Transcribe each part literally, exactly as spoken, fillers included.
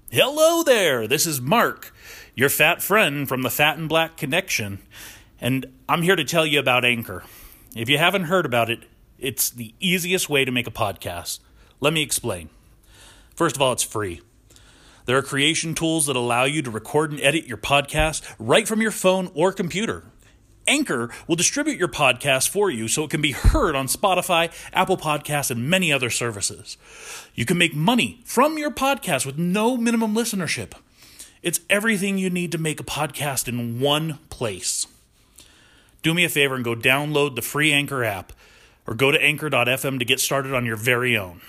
Hello there, this is Mark, your fat friend from the Fat and Black Connection, and I'm here to tell you about Anchor. If you haven't heard about it, it's the easiest way to make a podcast. Let me explain. First of all, it's free. There are creation tools that allow you to record and edit your podcast right from your phone or computer. Anchor will distribute your podcast for you so it can be heard on Spotify, Apple Podcasts, and many other services. You can make money from your podcast with no minimum listenership. It's everything you need to make a podcast in one place. Do me a favor and go download the free Anchor app or go to anchor dot f m to get started on your very own.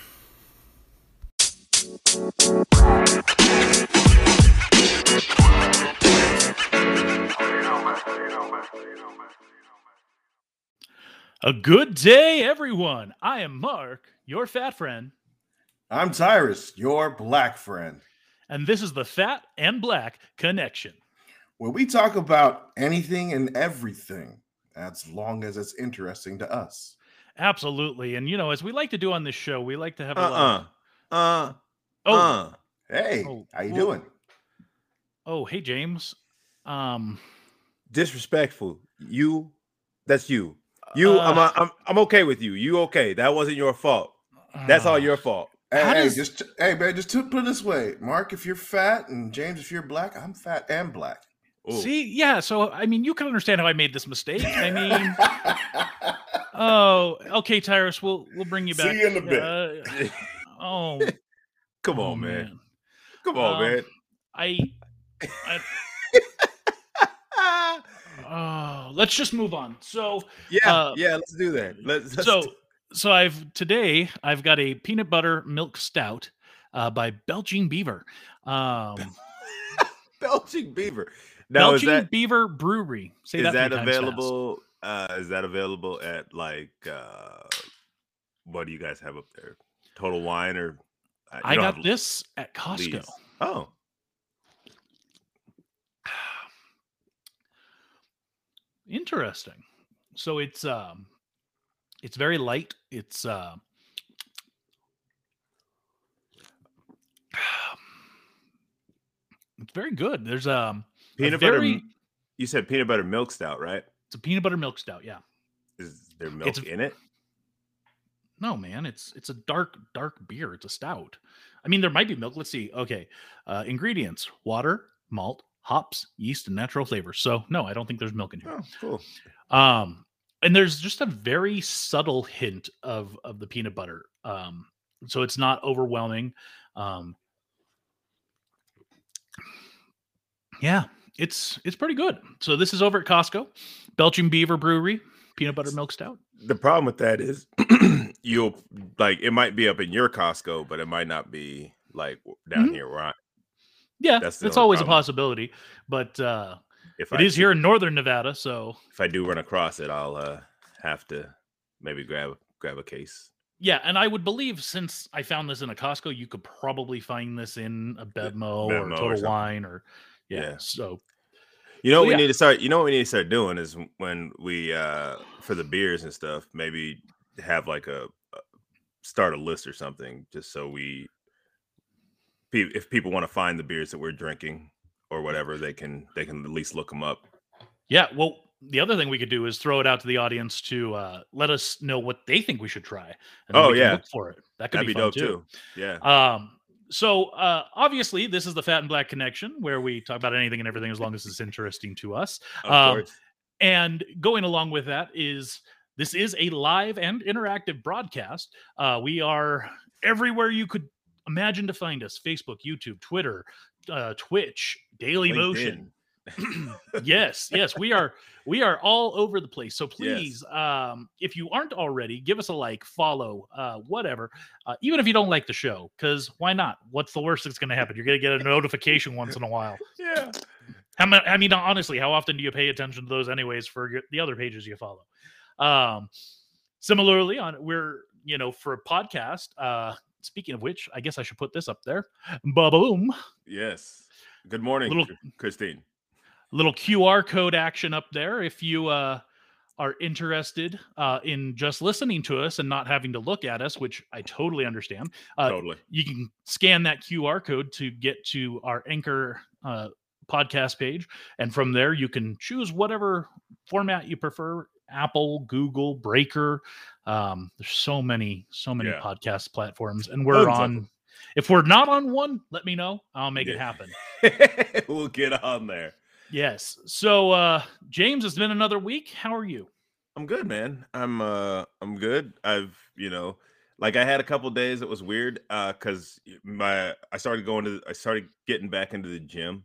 A good day, everyone. I am Mark, your fat friend. I'm Tyrus, your black friend. And this is the Fat and Black Connection, where we talk about anything and everything, as long as it's interesting to us. Absolutely. And, you know, as we like to do on this show, we like to have a uh-uh. lot of... Uh, oh. uh. Hey, oh, how you well, doing? Oh, hey, James. Um, Disrespectful. You, that's you. You, uh, I'm, I'm, I'm okay with you. You okay? That wasn't your fault. That's all your fault. Hey, hey, does... just hey, man, just to put it this way, Mark, if you're fat, and James, if you're black, I'm fat and black. Ooh. See, yeah. So, I mean, you can understand how I made this mistake. I mean, oh, okay, Tyrus, we'll we'll bring you back. See you in a bit. Uh, oh, come oh, on, man. man. Come on, um, man. I. I Oh, let's just move on. So yeah, uh, yeah, let's do that. Let's, let's so do- so I've today I've got a peanut butter milk stout uh, by Belching Beaver. Um, Belching Beaver. Now, Belching is that Beaver Brewery. Say is that, that three times available? Uh, is that available at like uh, what do you guys have up there? Total Wine or uh, you I don't got have this at Costco. Lee's. Oh, Interesting. So it's um, it's very light. It's uh, it's very good. There's um, a peanut very butter. You said peanut butter milk stout, right? it's a peanut butter milk stout. Yeah. Is there milk It's- in it? No, man, it's it's a dark dark beer. It's a stout. I mean, there might be milk. Let's see. Okay, uh, ingredients: water, malt, hops, yeast, and natural flavors. So no, I don't think there's milk in here. Oh, cool. Um, and there's just a very subtle hint of of the peanut butter. Um, so it's not overwhelming. Um, yeah, it's it's pretty good. So this is over at Costco, Belching Beaver Brewery, peanut butter milk stout. The problem with that is you'll like it might be up in your Costco, but it might not be like down Mhm. here where I Yeah, That's that's, the only always problem. a possibility, but uh, if it I is see- here in northern Nevada. So if I do run across it, I'll uh, have to maybe grab grab a case. yeah, and I would believe since I found this in a Costco, you could probably find this in a Bevmo, Bevmo or or Total something. Wine, or yeah. Yeah. So You know So, what we yeah. need to start. You know what we need to start doing is when we uh for the beers and stuff, maybe have like a, a start a list or something, just so we pe- if people want to find the beers that we're drinking or whatever, they can they can at least look them up. yeah, well, the other thing we could do is throw it out to the audience to uh, let us know what they think we should try. And then Oh, we can yeah. look for it. That could That'd be, be fun dope too. Yeah. Um, so uh, obviously, this is the Fat and Black Connection, where we talk about anything and everything as long as it's interesting to us. Of um, course. And going along with that is this is a live and interactive broadcast. Uh, we are everywhere you could imagine to find us: Facebook, YouTube, Twitter, uh, Twitch, Daily Motion. yes, yes, we are we are all over the place. So please, um, if you aren't already, give us a like, follow, uh, whatever. Uh, even if you don't like the show, because why not? What's the worst that's going to happen? You're going to get a notification once in a while. Yeah. How ma- I mean, honestly, how often do you pay attention to those, anyways, for your, the other pages you follow? Um, similarly, on we're you know for a podcast. Uh, speaking of which, I guess I should put this up there. Ba boom. Yes. Good morning, Little- Christine. Little Q R code action up there. If you uh, are interested uh, in just listening to us and not having to look at us, which I totally understand, uh, Totally. you can scan that Q R code to get to our Anchor uh, podcast page. And from there, you can choose whatever format you prefer. Apple, Google, Breaker. Um, there's so many, so many Yeah. podcast platforms. And we're Tons of on, them. if we're not on one, let me know. I'll make it Yeah. happen. We'll get on there. Yes. So, uh, James, it's been another week. How are you? I'm good, man. I'm uh I'm good. I've, you know, like I had a couple days that was weird uh cuz my I started going to I started getting back into the gym.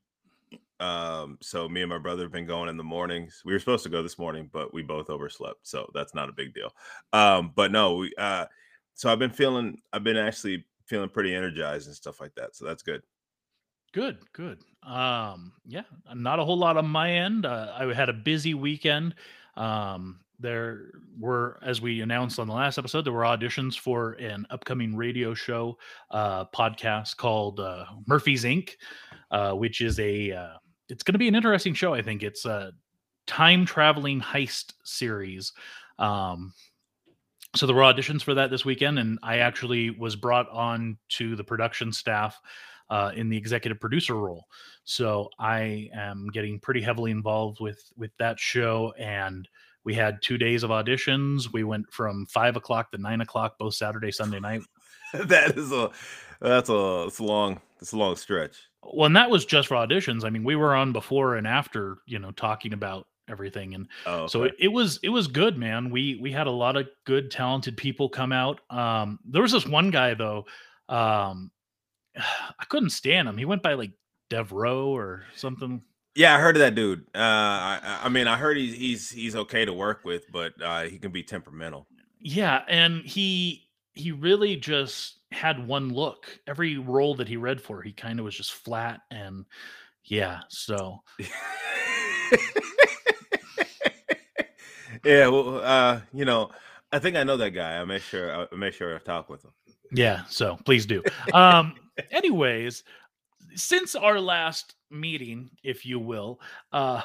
Um so me and my brother have been going in the mornings. We were supposed to go this morning, but we both overslept, so that's not a big deal. Um but no, we uh so I've been feeling I've been actually feeling pretty energized and stuff like that. So that's good. Good, good. Um, yeah, not a whole lot on my end. Uh, I had a busy weekend. Um, there were, as we announced on the last episode, there were auditions for an upcoming radio show uh, podcast called uh, Murphy's Inc, uh, which is a. Uh, it's going to be an interesting show. I think it's a time traveling heist series. Um, so there were auditions for that this weekend, and I actually was brought on to the production staff uh, in the executive producer role. So I am getting pretty heavily involved with with that show. And we had two days of auditions. We went from five o'clock to nine o'clock both Saturday, Sunday night. That is a that's a it's a long it's a long stretch. Well, and that was just for auditions. I mean, we were on before and after, you know, talking about everything. And Oh, so okay. it, it was it was good, man. We we had a lot of good, talented people come out. Um, there was this one guy though. Um, I couldn't stand him. He went by like Devereaux or something. Yeah, I heard of that dude. Uh, I, I I mean, I heard he's he's he's okay to work with, but uh, he can be temperamental. Yeah, and he he really just had one look. Every role that he read for, he kind of was just flat. And yeah, so Yeah, well, uh, you know, I think I know that guy. I make sure I make sure I talk with him. yeah, so please do. Um, anyways, since our last meeting, if you will, uh,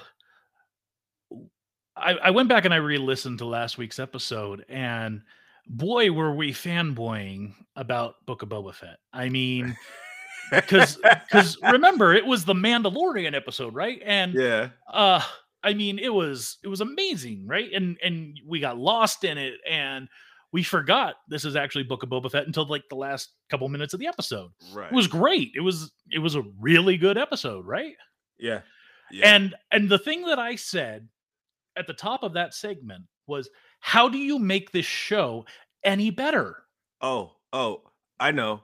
I, I went back and I re-listened to last week's episode, and boy, were we fanboying about Book of Boba Fett. I mean, because because remember, it was the Mandalorian episode, right? And Yeah, uh, I mean, it was it was amazing, right? And and we got lost in it, and we forgot this is actually Book of Boba Fett until like the last couple minutes of the episode. right. It was great. It was it was a really good episode, right? Yeah, yeah. And and the thing that I said at the top of that segment was, how do you make this show any better? Oh, oh, I know.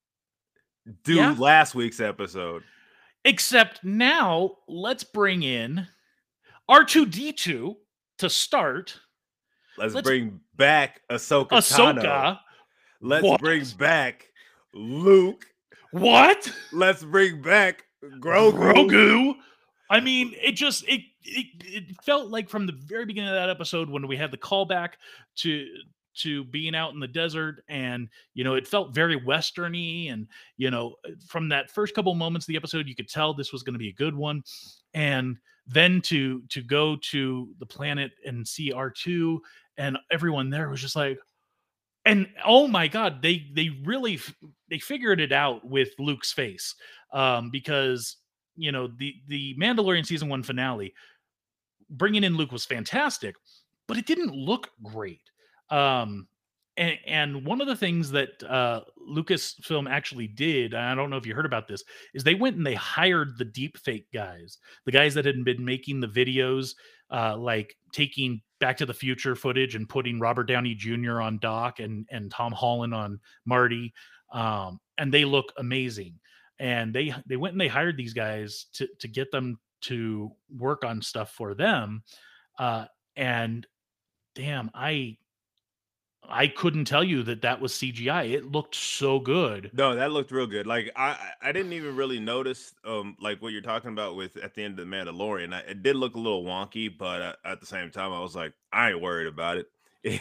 Do Yeah. last week's episode. Except now, let's bring in R two D two to start. Let's, Let's- bring back Ahsoka. Tano. Ahsoka. Let's What? bring back Luke. What? Let's bring back Grogu. Grogu. I mean, it just it, it it felt like from the very beginning of that episode when we had the callback to to being out in the desert, and you know, it felt very westerny, and you know, from that first couple moments of the episode, you could tell this was going to be a good one. And then to to go to the planet and see R two, and everyone there was just like, and oh my god, they they really f- they figured it out with Luke's face, um, because you know the the Mandalorian season one finale, bringing in Luke was fantastic, but it didn't look great. Um, and, and one of the things that uh, Lucasfilm actually did, and I don't know if you heard about this, is they went and they hired the deep fake guys, the guys that had been making the videos, uh, like taking Back to the Future footage and putting Robert Downey Junior on Doc and and Tom Holland on Marty, um, and they look amazing. And they they went and they hired these guys to to get them to work on stuff for them, uh, and damn, I I couldn't tell you that that was C G I. It looked so good. No, that looked real good. Like I, I I didn't even really notice, um, like what you're talking about with at the end of the Mandalorian. I, it did look a little wonky, but uh, at the same time, I was like, I ain't worried about it.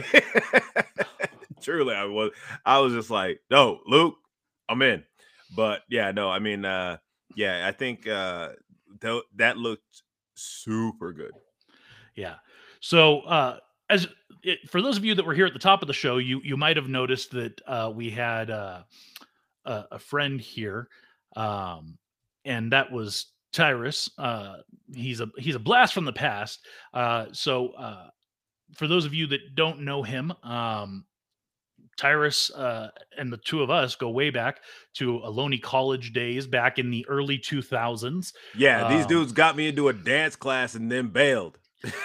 Truly, I was. I was just like, no, Luke, I'm in. But yeah, no, I mean, uh, yeah, I think uh, th- that looked super good. Yeah. So, uh, as it, for those of you that were here at the top of the show, you you might have noticed that uh, we had uh, a, a friend here, um, and that was Tyrus. Uh, he's a he's a blast from the past. Uh, so, uh, for those of you that don't know him, um, Tyrus uh, and the two of us go way back to Ohlone College days, back in the early two thousands. Yeah, these Um, dudes got me into a dance class and then bailed.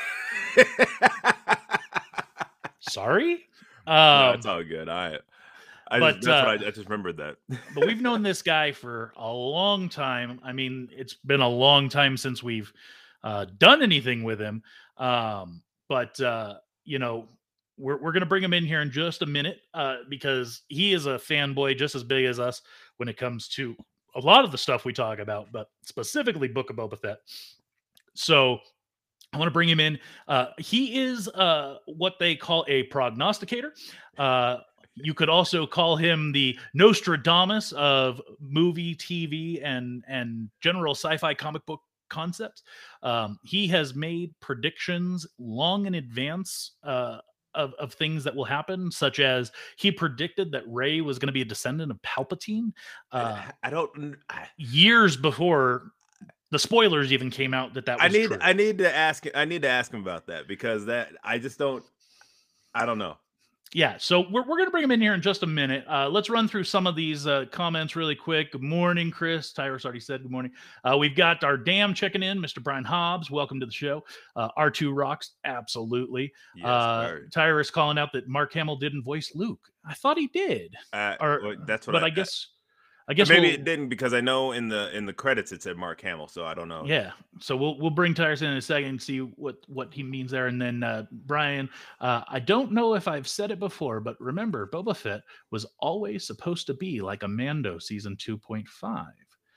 sorry. No, Um, it's all good. I, I but, just, that's uh, what I, I just remembered that. but we've known this guy for a long time. I mean, it's been a long time since we've uh, done anything with him. Um, but uh, you know, we're we're gonna bring him in here in just a minute uh, because he is a fanboy just as big as us when it comes to a lot of the stuff we talk about, but specifically Book of Boba Fett. So I want to bring him in. Uh, he is uh, what they call a prognosticator. Uh, you could also call him the Nostradamus of movie, T V, and and general sci-fi comic book concepts. Um, he has made predictions long in advance uh, of of things that will happen, such as he predicted that Rey was going to be a descendant of Palpatine uh, I don't. I, years before the spoilers even came out that that was I need. true. I need to ask. I need to ask him about that because that I just don't. I don't know. Yeah, so we're, we're going to bring him in here in just a minute. Uh, let's run through some of these uh, comments really quick. Good morning, Chris. Tyrus already said good morning. Uh, we've got our dam checking in, Mister Brian Hobbs. Welcome to the show. Uh, R two Rocks, absolutely. Yes, uh, sir. Tyrus calling out that Mark Hamill didn't voice Luke. I thought he did. Uh, or, well, that's what. but I, I guess, I guess maybe we'll, it didn't because I know in the in the credits it said Mark Hamill, so I don't know. Yeah, so we'll we'll bring Tyrus in, in a second and see what what he means there, and then uh, Brian. Uh, I don't know if I've said it before, but remember, Boba Fett was always supposed to be like a Mando season two point five.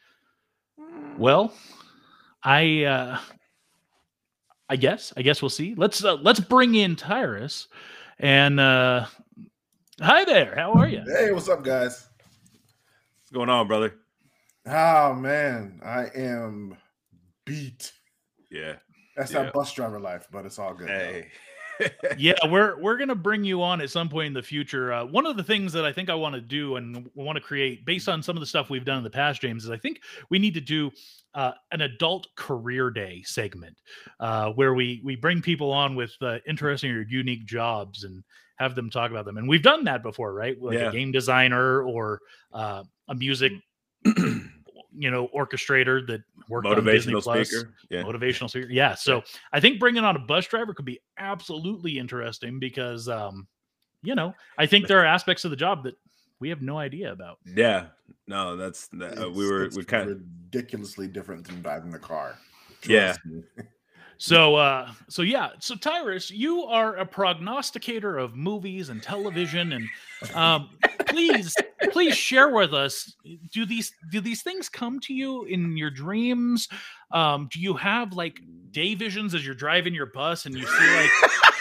Well, I uh, I guess I guess we'll see. Let's uh, let's bring in Tyrus, and uh, hi there. How are you? Hey, what's up, guys? What's going on, brother? Oh man, I am beat. Yeah, That's yeah. that bus driver life, but it's all good. Hey. Yeah, we're we're gonna bring you on at some point in the future. Uh, one of the things that I think I want to do and want to create, based on some of the stuff we've done in the past, James, is I think we need to do uh, an adult career day segment uh, where we we bring people on with uh, interesting or unique jobs and have them talk about them. And we've done that before, right? Like Yeah. a game designer or uh, a music, you know, orchestrator that worked on Disney Motivational Plus. speaker. Yeah. Motivational speaker. Yeah. So Yeah. I think bringing on a bus driver could be absolutely interesting because, um, you know, I think there are aspects of the job that we have no idea about. Yeah. No, that's that, uh, we It's- were it's we kind of ridiculously different than driving the car. Yeah. Trust me. So, uh, so yeah. So Tyrus, you are a prognosticator of movies and television, and um, please, please share with us. Do these do these things come to you in your dreams? Um, do you have like day visions as you're driving your bus and you see like?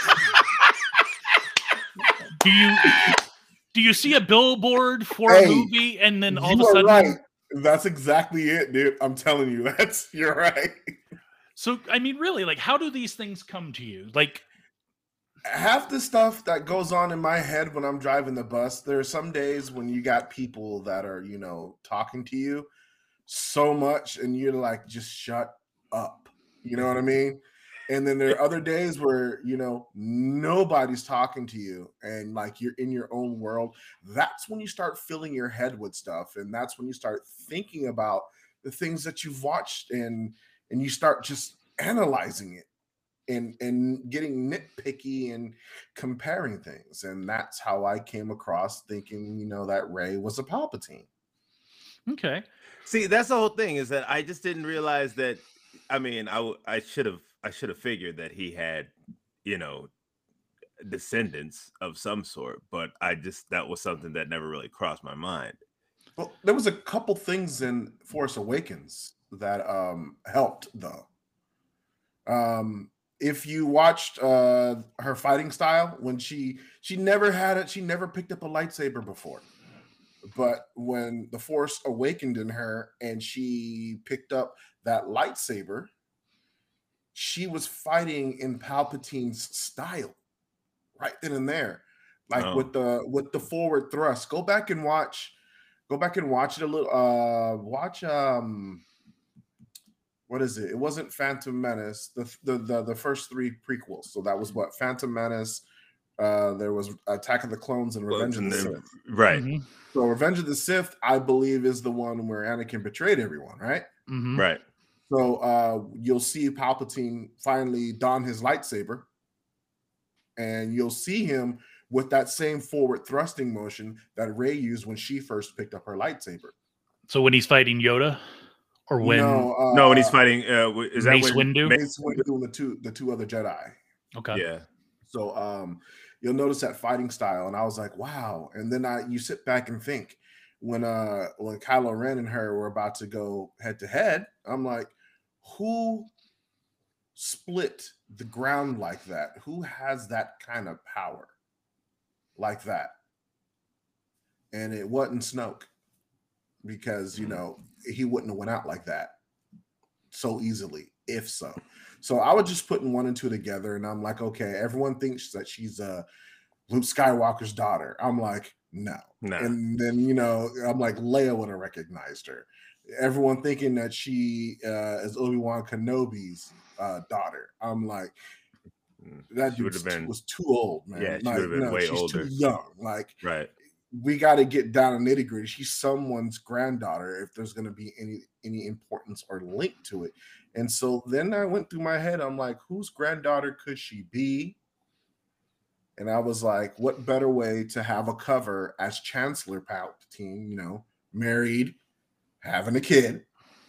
do you do you see a billboard for Hey, a movie and then all you of a are sudden? right. That's exactly it, dude. I'm telling you, that's you're right. So I mean, really, like, how do these things come to you? Like, Half the stuff that goes on in my head when I'm driving the bus, there are some days when you got people that are, you know, talking to you so much and you're like, just shut up. You know what I mean? And then there are other days where, you know, nobody's talking to you and like you're in your own world. That's when you start filling your head with stuff. And that's when you start thinking about the things that you've watched and and you start just analyzing it and and getting nitpicky and comparing things. And that's how I came across thinking, you know, that Rey was a Palpatine. okay, See, that's the whole thing is that I just didn't realize that. I mean, I w- I should have I should have figured that he had, you know, descendants of some sort, but I just that was something that never really crossed my mind. Well, there was a couple things in Force Awakens that um helped though. Um if you watched uh her fighting style when she she never had it, she never picked up a lightsaber before. But when the Force awakened in her and she picked up that lightsaber, she was fighting in Palpatine's style right then and there, like Oh. with the with the forward thrust. Go back and watch. Go back and watch it a little. Uh, watch um, what is it? It wasn't Phantom Menace. The the the, the first three prequels. So that was what Phantom Menace. Uh, there was Attack of the Clones and Revenge Well, of the and then- Sith. Right. Mhm. So Revenge of the Sith, I believe, is the one where Anakin betrayed everyone, right? Mhm. Right. So uh, you'll see Palpatine finally don his lightsaber, and you'll see him with that same forward thrusting motion that Rey used when she first picked up her lightsaber. So when he's fighting Yoda, or when no, uh, No, when he's fighting, uh, w- is that Mace when Windu? Mace- Mace Windu and the two the two other Jedi. okay, Yeah. So um, you'll notice that fighting style, and I was like, wow. And then I you sit back and think when uh when Kylo Ren and her were about to go head to head, I'm like, who split the ground like that? Who has that kind of power like that? And it wasn't Snoke, because you know he wouldn't have went out like that so easily, if so. So I was just putting one and two together, and I'm like, okay, everyone thinks that she's uh Luke Skywalker's daughter. I'm like, no. Nah. And then, you know, I'm like, Leia would have recognized her. Everyone thinking that she uh, is Obi-Wan Kenobi's uh, daughter. I'm like, that She dude would've been- was too old, man. Yeah, she like, would've been no, way she's older. too young. Like, Right. we got to get down and nitty gritty. She's someone's granddaughter if there's going to be any any importance or link to it. And so then I went through my head. I'm like, whose granddaughter could she be? And I was like, what better way to have a cover as Chancellor Palpatine, you know, married, having a kid,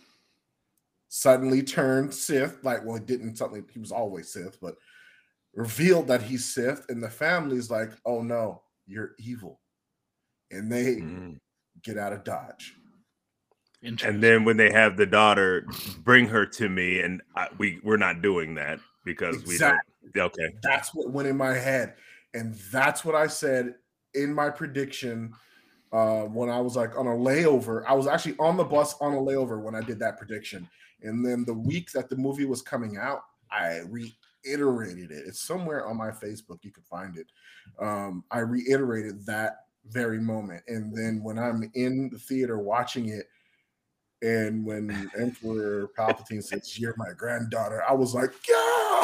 suddenly turned Sith. Like, well, he didn't suddenly, he was always Sith, but revealed that he's Sith. And the family's like, oh no, you're evil. And they Mhm. get out of Dodge. interesting. And then when they have the daughter, bring her to me, and I, we we're not doing that because Exactly. we don't. Okay. That's what went in my head. And that's what I said in my prediction uh, when I was like on a layover. I was actually on the bus on a layover when I did that prediction. And then the week that the movie was coming out, I reiterated it. It's somewhere on my Facebook. You can find it. Um, I reiterated that very moment. And then when I'm in the theater watching it, and when Emperor Palpatine says, "You're my granddaughter," I was like, yeah.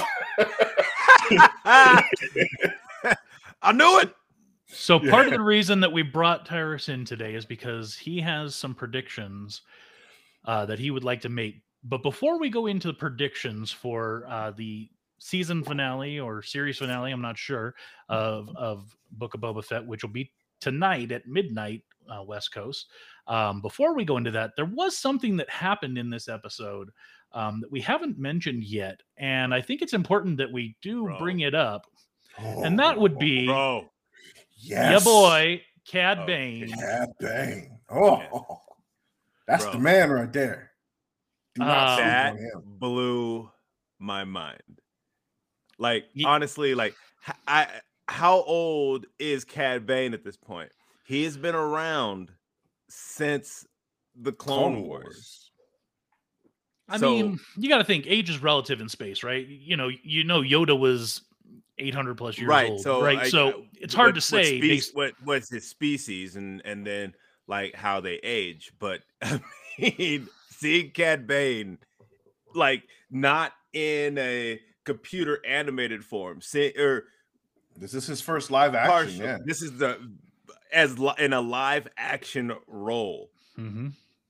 I knew it. So part of Yeah. the reason that we brought Tyrus in today is because he has some predictions uh, that he would like to make. But before we go into the predictions for uh, the season finale or series finale, I'm not sure, of, of Book of Boba Fett, which will be tonight at midnight, uh, West Coast. Um, before we go into that, there was something that happened in this episode um, that we haven't mentioned yet. And I think it's important that we do Bro. bring it up. And that would be Bro. yes, your boy, Cad Oh, Bane. Cad Bane. Oh, Yeah. that's Bro. the man right there. Do not Uh, sleep That on him. blew my mind. Like, Ye- honestly, like, h- I how old is Cad Bane at this point? He has been around since the Clone, Wars. I So- mean, you got to think age is relative in space, right? You know, you know, Yoda was eight hundred plus years right old, so right? I- so I- it's hard what- to what say. spec- based- what what's his species and and then like how they age, but I mean seeing Cad Bane like not in a computer animated form, see, or This is his first live action. partial, Yeah. this is the as li- in a live action role, Mhm.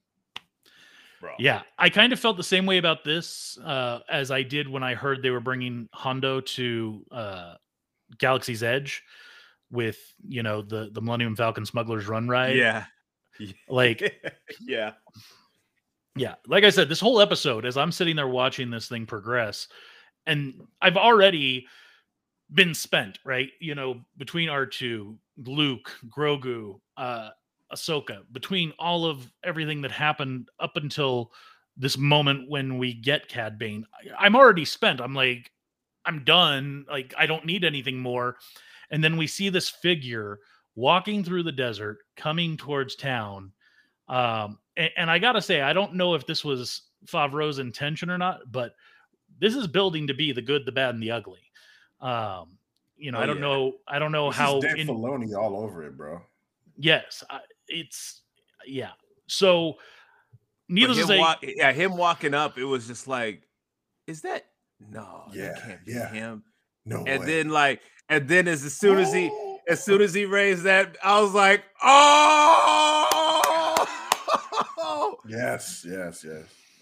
bro. Yeah, I kind of felt the same way about this uh, as I did when I heard they were bringing Hondo to uh, Galaxy's Edge with, you know, the the Millennium Falcon Smuggler's Run ride. yeah, Like, yeah, yeah, like I said, this whole episode, as I'm sitting there watching this thing progress, and I've already been spent, right? You know, between R two, Luke, Grogu, uh, Ahsoka, between all of everything that happened up until this moment when we get Cad Bane, I- I'm already spent. I'm like, I'm done. Like, I don't need anything more. And then we see this figure walking through the desert, coming towards town. Um, and, and I gotta say, I don't know if this was Favreau's intention or not, but this is building to be the good, the bad, and the ugly. Um, you know, Oh, I don't yeah. know, I don't know This how. is Dave in, Filoni all over it, bro. yes, I, it's yeah. So, But needless to him say, walk, yeah, him walking up, it was just like, is that no? Yeah, That can't be yeah. him. No And way. then like, and then as, as soon as he, Oh! as soon as he raised that, I was like, oh, Yes, yes, yes.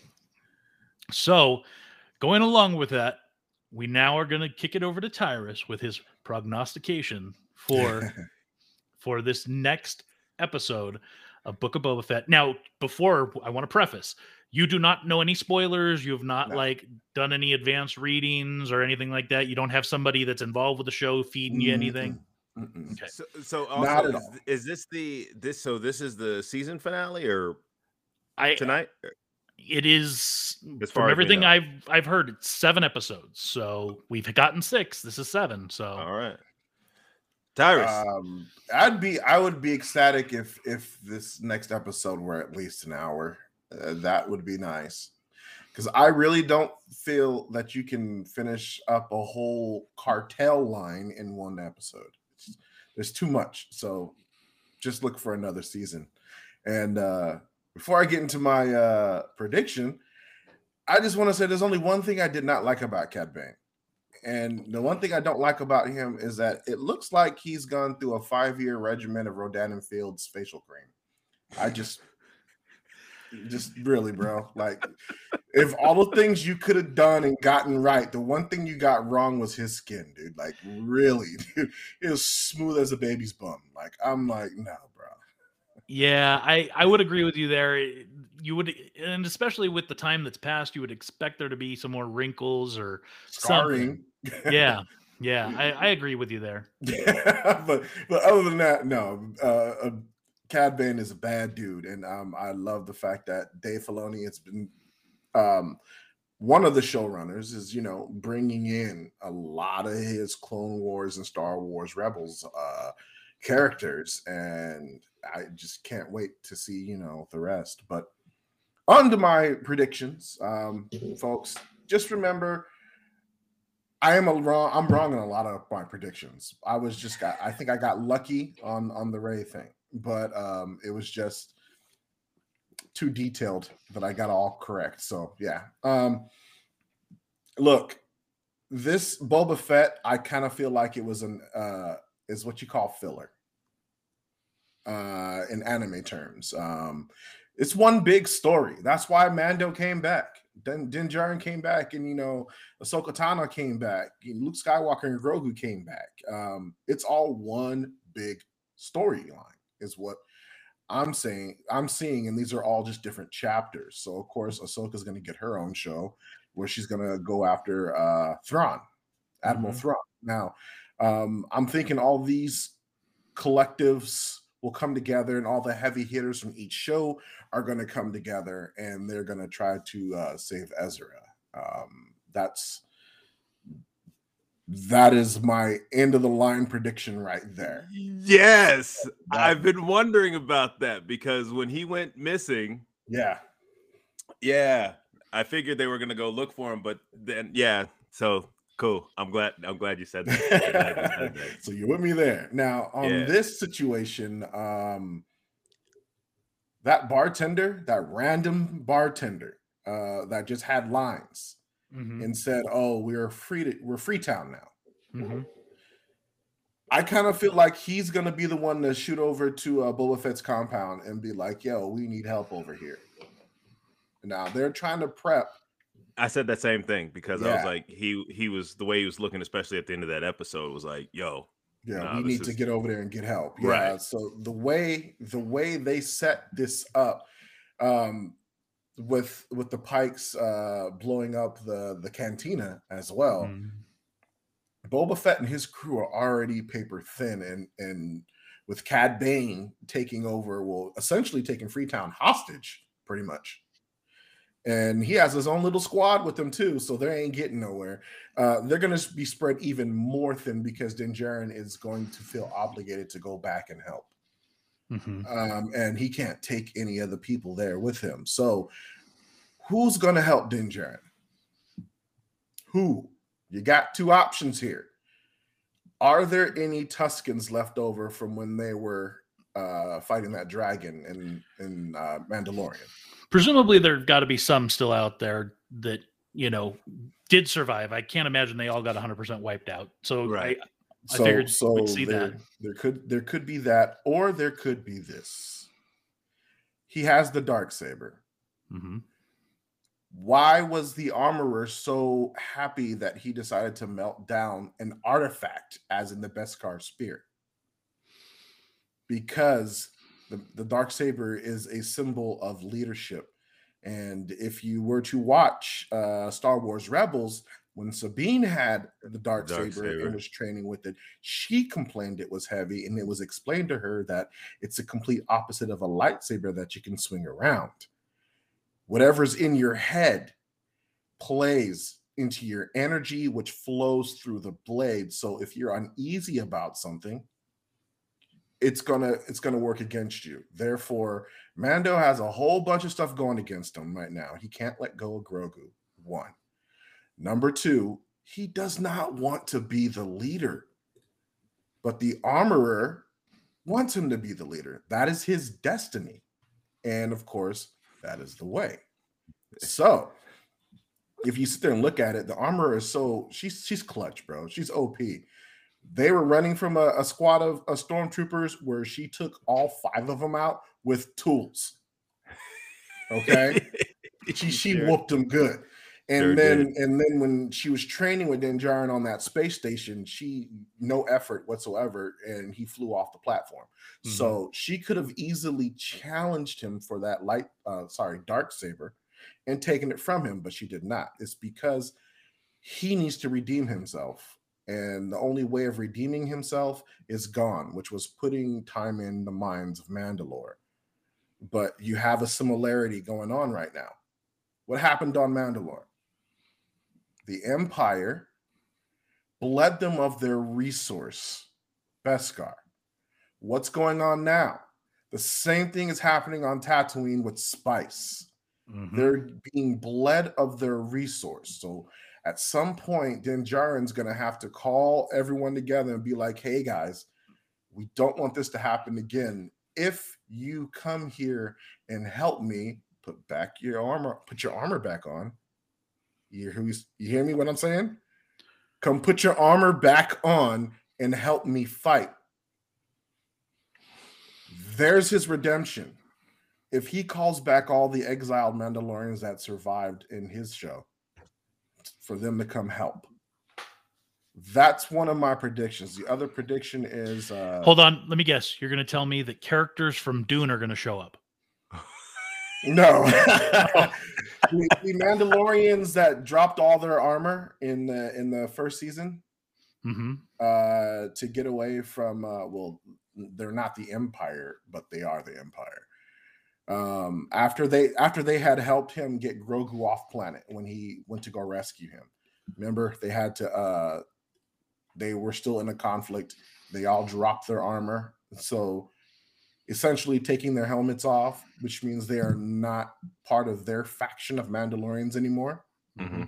so going along with that, we now are going to kick it over to Tyrus with his prognostication for for this next episode of Book of Boba Fett. Now, before I want to preface, you do not know any spoilers. You have not No. like done any advanced readings or anything like that. You don't have somebody that's involved with the show feeding you anything. Mm-mm. Okay. So, so Not also, at is, all. is this the this? So this is the season finale or I tonight? it is As from far as we everything know. I've I've heard, it's seven episodes. So we've gotten six. This is seven. So All right, Tyrus. Um, I'd be, I would be ecstatic if if this next episode were at least an hour. Uh, that would be nice, because I really don't feel that you can finish up a whole cartel line in one episode. It's, there's too much. So just look for another season. And uh, before I get into my uh, prediction, I just want to say there's only one thing I did not like about Cad Bane. And the one thing I don't like about him is that it looks like he's gone through a five-year regimen of Rodan and Fields facial cream. I just, just really, bro. Like, if all the things you could have done and gotten right, the one thing you got wrong was his skin, dude. Like, really, dude. It was smooth as a baby's bum. Like, I'm like, no, bro. yeah, I I would agree with you there. You would, and especially with the time that's passed, you would expect there to be some more wrinkles or Scarring. something. Yeah, yeah, I, I agree with you there. Yeah, but but other than that, no. Uh, uh, Cad Bane is a bad dude, and um, I love the fact that Dave Filoni has been um, one of the showrunners. Is you know bringing in a lot of his Clone Wars and Star Wars Rebels uh, characters, and I just can't wait to see you know the rest. But on to my predictions, um, folks. Just remember. I am a wrong. I'm wrong in a lot of my predictions. I was just got. I think I got lucky on on the Rey thing, but um, it was just too detailed that I got all correct. So yeah. Um, look, this Boba Fett, I kind of feel like it was an uh, is what you call filler. Uh, in anime terms, um, it's one big story. That's why Mando came back. Then Din Djarin came back, and you know, Ahsoka Tano came back. Luke Skywalker and Grogu came back. Um, it's all one big storyline, is what I'm saying. I'm seeing, and these are all just different chapters. So of course, Ahsoka's going to get her own show where she's going to go after uh, Thrawn, Admiral Mhm. Thrawn. Now, um, I'm thinking all these collectives will come together, and all the heavy hitters from each show are going to come together, and they're going to try to uh, save Ezra. Um, that's that is my end of the line prediction right there. Yes, That- I've been wondering about that because when he went missing, Yeah, yeah, I figured they were gonna go look for him, but then yeah, so cool. I'm glad. I'm glad you said that. I'm glad you said that. so you're with me there. Now on Yeah. this situation, um, that bartender, that random bartender, uh, that just had lines. Mhm. And said, "Oh, we're free to, we're Freetown now." Mhm. I kind of feel like he's gonna be the one to shoot over to uh, Boba Fett's compound and be like, "Yo, we need help over here." Now they're trying to prep. I said that same thing because I was Yeah. like, he he was the way he was looking, especially at the end of that episode, was like, yo, Yeah, Nah, we this need to is- get over there and get help. Yeah. Right. So the way the way they set this up, um, with with the Pikes uh, blowing up the the cantina as well. Mhm. Boba Fett and his crew are already paper thin, and and with Cad Bane taking over, well, essentially taking Freetown hostage, pretty much. And he has his own little squad with him too, so they ain't getting nowhere. Uh, they're going to be spread even more thin because Din Djarin is going to feel obligated to go back and help. Mhm. Um, and he can't take any of the people there with him. So, who's going to help Din Djarin? Who? You got two options here. Are there any Tuskens left over from when they were uh, fighting that dragon in in uh, Mandalorian? Presumably, there've got to be some still out there that, you know, did survive. I can't imagine they all got one hundred percent wiped out. So Right. I, I So, figured so we'd see there, that. there could there could be that, or there could be this. He has the Darksaber. Mm-hmm. Why was the armorer so happy that he decided to melt down an artifact, as in the Beskar spear? Because the, the Darksaber is a symbol of leadership. And if you were to watch uh, Star Wars Rebels, when Sabine had the Darksaber Darksaber. and was training with it, she complained it was heavy, and it was explained to her that it's a complete opposite of a lightsaber that you can swing around. Whatever's in your head plays into your energy, which flows through the blade. So if you're uneasy about something, it's gonna it's gonna work against you. Therefore, Mando has a whole bunch of stuff going against him right now. He can't let go of Grogu. One. Number two, he does not want to be the leader, but the armorer wants him to be the leader. That is his destiny, and of course, that is the way. So, if you sit there and look at it, the armorer is so she's she's clutch, bro. She's O P. They were running from a, a squad of, of stormtroopers where she took all five of them out with tools. Okay, she she Sure. whooped them good. And Sure then did. and then when she was training with Din Djarin on that space station, she no effort whatsoever, and he flew off the platform. Mhm. So she could have easily challenged him for that light, uh, sorry, dark saber, and taken it from him, but she did not. It's because he needs to redeem himself, and the only way of redeeming himself is gone, which was putting time in the mines of Mandalore. But you have a similarity going on right now. What happened on Mandalore? The Empire bled them of their resource, Beskar. What's going on now? The same thing is happening on Tatooine with spice. Mhm. They're being bled of their resource. So at some point, Din Djarin's going to have to call everyone together and be like, hey, guys, we don't want this to happen again. If you come here and help me, put back your armor, put your armor back on. You hear, you hear me what I'm saying? Come put your armor back on and help me fight. There's his redemption. If he calls back all the exiled Mandalorians that survived in his show for them to come help. That's one of my predictions. The other prediction is uh Hold on, let me guess. You're going to tell me that characters from Dune are going to show up. no. the, the Mandalorians that dropped all their armor in the in the first season Mm-hmm. uh to get away from uh well, they're not the Empire, but they are the Empire. Um after they after they had helped him get Grogu off planet when he went to go rescue him. Remember, they had to uh they were still in a conflict. They all dropped their armor. So essentially taking their helmets off, which means they are not part of their faction of Mandalorians anymore. Mhm.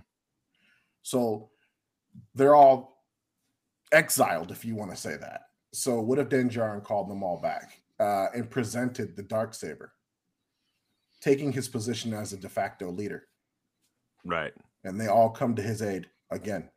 So they're all exiled, if you want to say that. So what if Din Djarin called them all back uh, and presented the Darksaber, taking his position as a de facto leader? Right. And they all come to his aid again.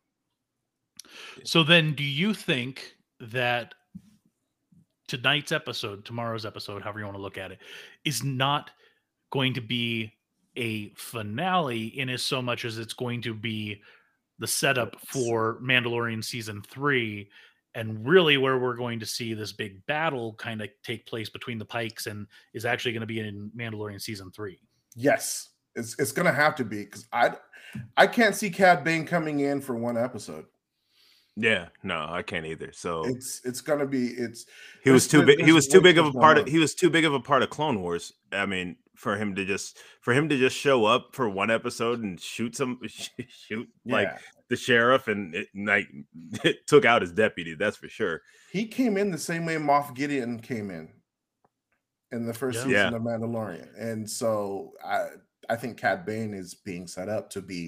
So then, do you think that tonight's episode, tomorrow's episode, however you want to look at it, is not going to be a finale in as so much as it's going to be the setup for Mandalorian season three, and really where we're going to see this big battle kind of take place between the Pikes and is actually going to be in Mandalorian season three? Yes, it's it's gonna have to be, because I I can't see Cad Bane coming in for one episode. Yeah, no, I can't either. So It's it's gonna be it's he was there's- too big. He there's was too way big too of a much part going of. on. He was too big of a part of Clone Wars. I mean, for him to just for him to just show up for one episode and shoot some shoot like Yeah. the sheriff and it, like it took out his deputy. That's for sure. He came in the same way Moff Gideon came in in the first Yeah. season Yeah. of Mandalorian, and so I I think Cad Bane is being set up to be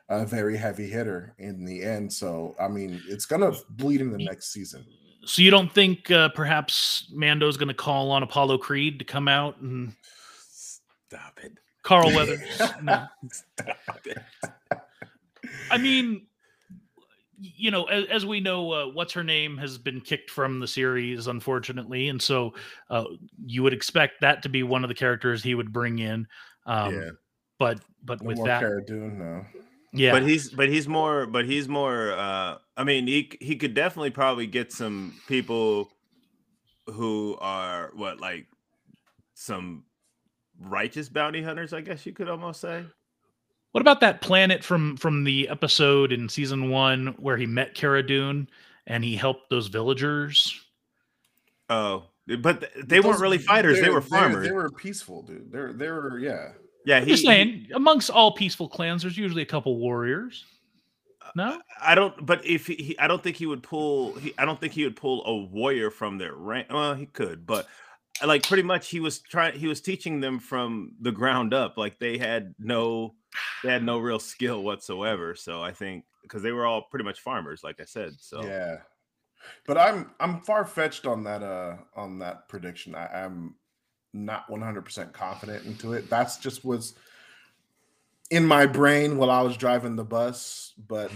a very heavy hitter in the end. So I mean, it's gonna bleed in the next season. So you don't think uh, perhaps Mando's going to call on Apollo Creed to come out and stop it, Carl Weathers? No. Stop it. I mean, you know, as, as we know, uh, what's her name has been kicked from the series, unfortunately, and so uh, you would expect that to be one of the characters he would bring in. Um, yeah, but but No with more that, Cara Dune, no. yeah, but he's but he's more but he's more. Uh, I mean, he he could definitely probably get some people who are what like some righteous bounty hunters, I guess you could almost say. What about that planet from from the episode in season one where he met Cara Dune and he helped those villagers? Oh, but th- they Those- weren't really fighters; they they're- were they're- farmers. They were peaceful, dude. They're they were yeah. Yeah, I'm he, just he- saying, amongst all peaceful clans, there's usually a couple warriors. No, I don't. But if he, he, I don't think he would pull. He, I don't think he would pull a warrior from their rank. Well, he could, but like pretty much, he was trying. He was teaching them from the ground up. Like they had no, they had no real skill whatsoever. So I think because they were all pretty much farmers, like I said. So Yeah. But I'm I'm far fetched on that uh on that prediction. I, I'm not one hundred percent confident into it. That's just was in my brain while I was driving the bus. But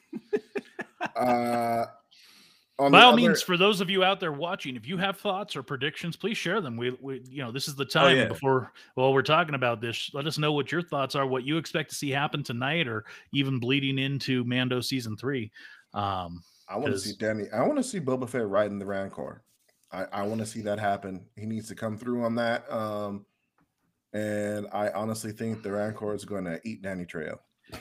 uh on by the all other- means, for those of you out there watching, if you have thoughts or predictions, please share them. We, we you know, this is the time yeah. before while we're talking about this. Let us know what your thoughts are, what you expect to see happen tonight, or even bleeding into Mando season three. Um, I want to 'cause- see Danny. I want to see Boba Fett riding the Rancor. I, I want to see that happen. He needs to come through on that. Um, and I honestly think the Rancor is going to eat Danny Trejo.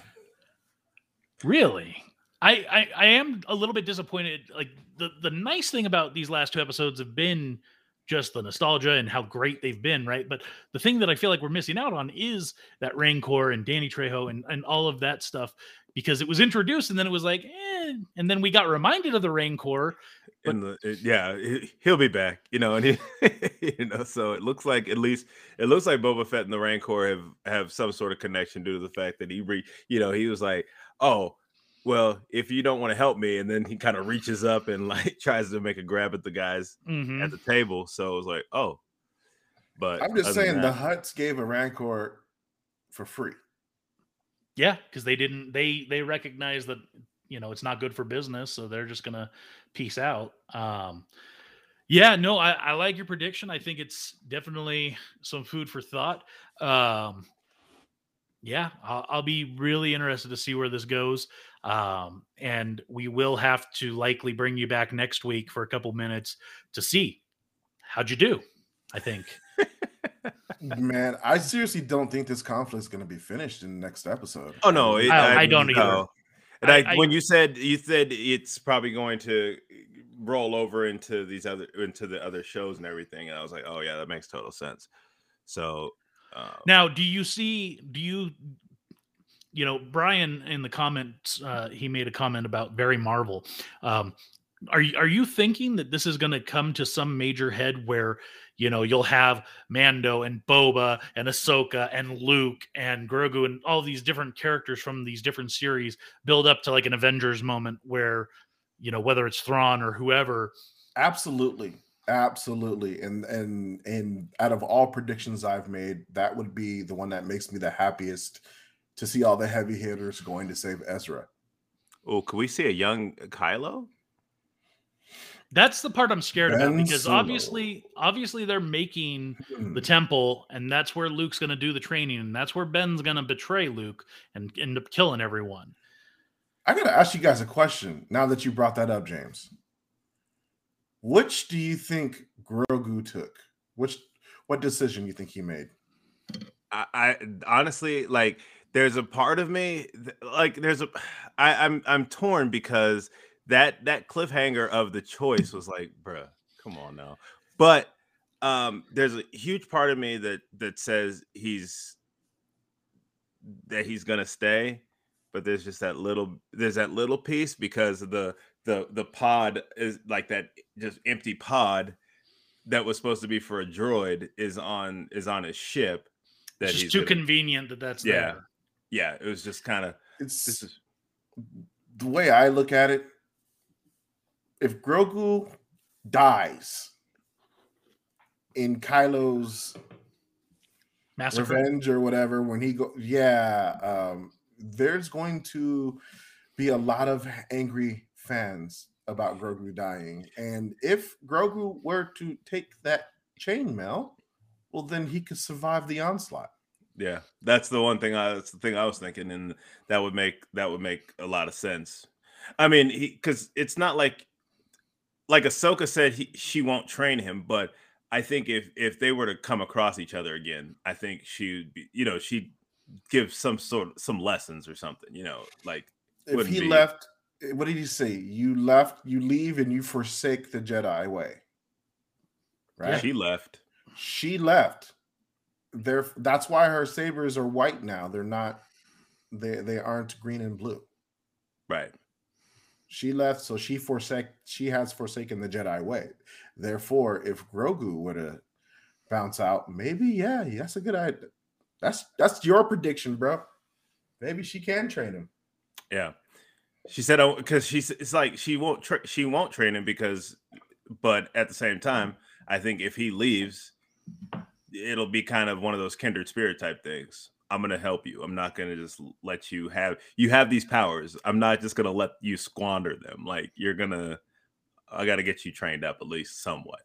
Really? I, I I am a little bit disappointed. Like the the nice thing about these last two episodes have been just the nostalgia and how great they've been, right? But the thing that I feel like we're missing out on is that Rancor and Danny Trejo and, and all of that stuff, because it was introduced and then it was like, eh, and then we got reminded of the Rancor. in the it- yeah, he- he'll be back. You know, and he, you know, so it looks like at least it looks like Boba Fett and the Rancor have have some sort of connection due to the fact that he re, you know, he was like, oh. Well, if you don't want to help me, and then he kind of reaches up and like tries to make a grab at the guys Mhm. at the table. So it was like, oh, but I'm just other saying than the that- Hutts gave a Rancor for free. Yeah, because they didn't they they recognize that, you know, it's not good for business, so they're just gonna peace out. Um yeah, no, I, I like your prediction. I think it's definitely some food for thought. Um yeah, I'll, I'll be really interested to see where this goes. Um, and we will have to likely bring you back next week for a couple minutes to see how'd you do. I think. Man, I seriously don't think this conflict is going to be finished in the next episode. Oh no, it, I- I don't no. either. And I, I- I- when you said you said it's probably going to roll over into these other into the other shows and everything, and I was like, oh yeah, that makes total sense. So uh, Now, do you see, do you, you know, Brian in the comments, uh, he made a comment about Very Marvel. Um, are you, are you thinking that this is going to come to some major head where, you know, you'll have Mando and Boba and Ahsoka and Luke and Grogu and all these different characters from these different series build up to like an Avengers moment where, you know, whether it's Thrawn or whoever. Absolutely. Absolutely. And and and out of all predictions I've made, that would be the one that makes me the happiest to see all the heavy hitters going to save Ezra. oh, could we see a young Kylo? That's the part I'm scared about Ben because Solo. obviously, obviously they're making Hmm. the temple, and that's where Luke's going to do the training, and that's where Ben's going to betray Luke and end up killing everyone. I gotta ask you guys a question now that you brought that up, James. Which do you think Grogu took? Which what decision you think he made? I, I honestly like. There's a part of me th- like there's a. I, I'm I'm torn because that that cliffhanger of the choice was like, bruh, come on now. But um, there's a huge part of me that that says he's that he's gonna stay, but there's just that little there's that little piece because the the the pod is like that just empty pod that was supposed to be for a droid is on is on his ship. That It's he's just too gonna- convenient that that's Yeah. there. yeah, it was just kind of It's this is the way I look at it. If Grogu dies in Kylo's Massacre. revenge or whatever, when he go, yeah, um, there's going to be a lot of angry fans about Grogu dying. And if Grogu were to take that chainmail, well, then he could survive the onslaught. yeah, that's the one thing I that's the thing I was thinking, and that would make that would make a lot of sense. I mean, he because it's not like like Ahsoka said he she won't train him, but I think if if they were to come across each other again, I think she would be, you know, she'd give some sort of some lessons or something, you know, like If wouldn't he be left, what did he say? You left, you leave, and you forsake the Jedi way. Right? she left. She left. There. That's why her sabers are white now. They're not. They they aren't green and blue. Right. She left, so she forsake. She has forsaken the Jedi way. Therefore, if Grogu were to bounce out, maybe yeah, that's a good idea. That's that's your prediction, bro. Maybe she can train him. Yeah. She said, "Oh, because she's it's like she won't tra- she won't train him because, but at the same time, I think if he leaves, it'll be kind of one of those kindred spirit type things. I'm gonna help you. I'm not gonna just let you have you have these powers. I'm not just gonna let you squander them. Like you're gonna, I got to get you trained up at least somewhat."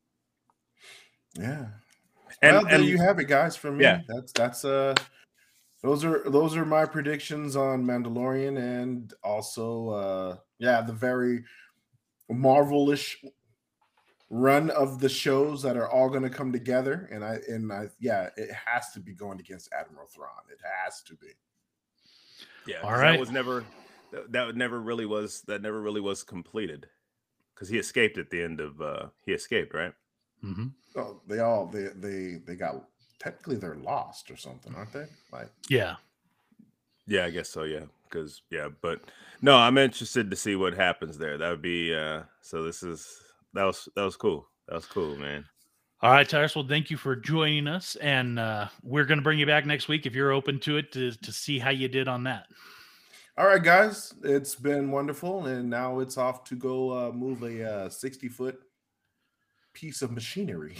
Yeah. And Well, there and you have it, guys. For me, yeah. that's that's uh those are those are my predictions on Mandalorian, and also uh yeah, the very Marvelish run of the shows that are all going to come together. And I and I yeah, it has to be going against Admiral Thrawn. It has to be. Yeah, All 'cause right. that was never that, that never really was that never really was completed because he escaped at the end of uh he escaped, right? Mm-hmm. Oh, they all they they they got technically they're lost or something, aren't they? Like Yeah. Yeah, I guess so. Yeah, because yeah, but no, I'm interested to see what happens there. That would be uh so. This is that was that was cool. That was cool, man. All right, Tyrus. Well, thank you for joining us, and uh, we're going to bring you back next week if you're open to it to to see how you did on that. all right, guys, it's been wonderful, and now it's off to go uh, move a uh, sixty foot piece of machinery.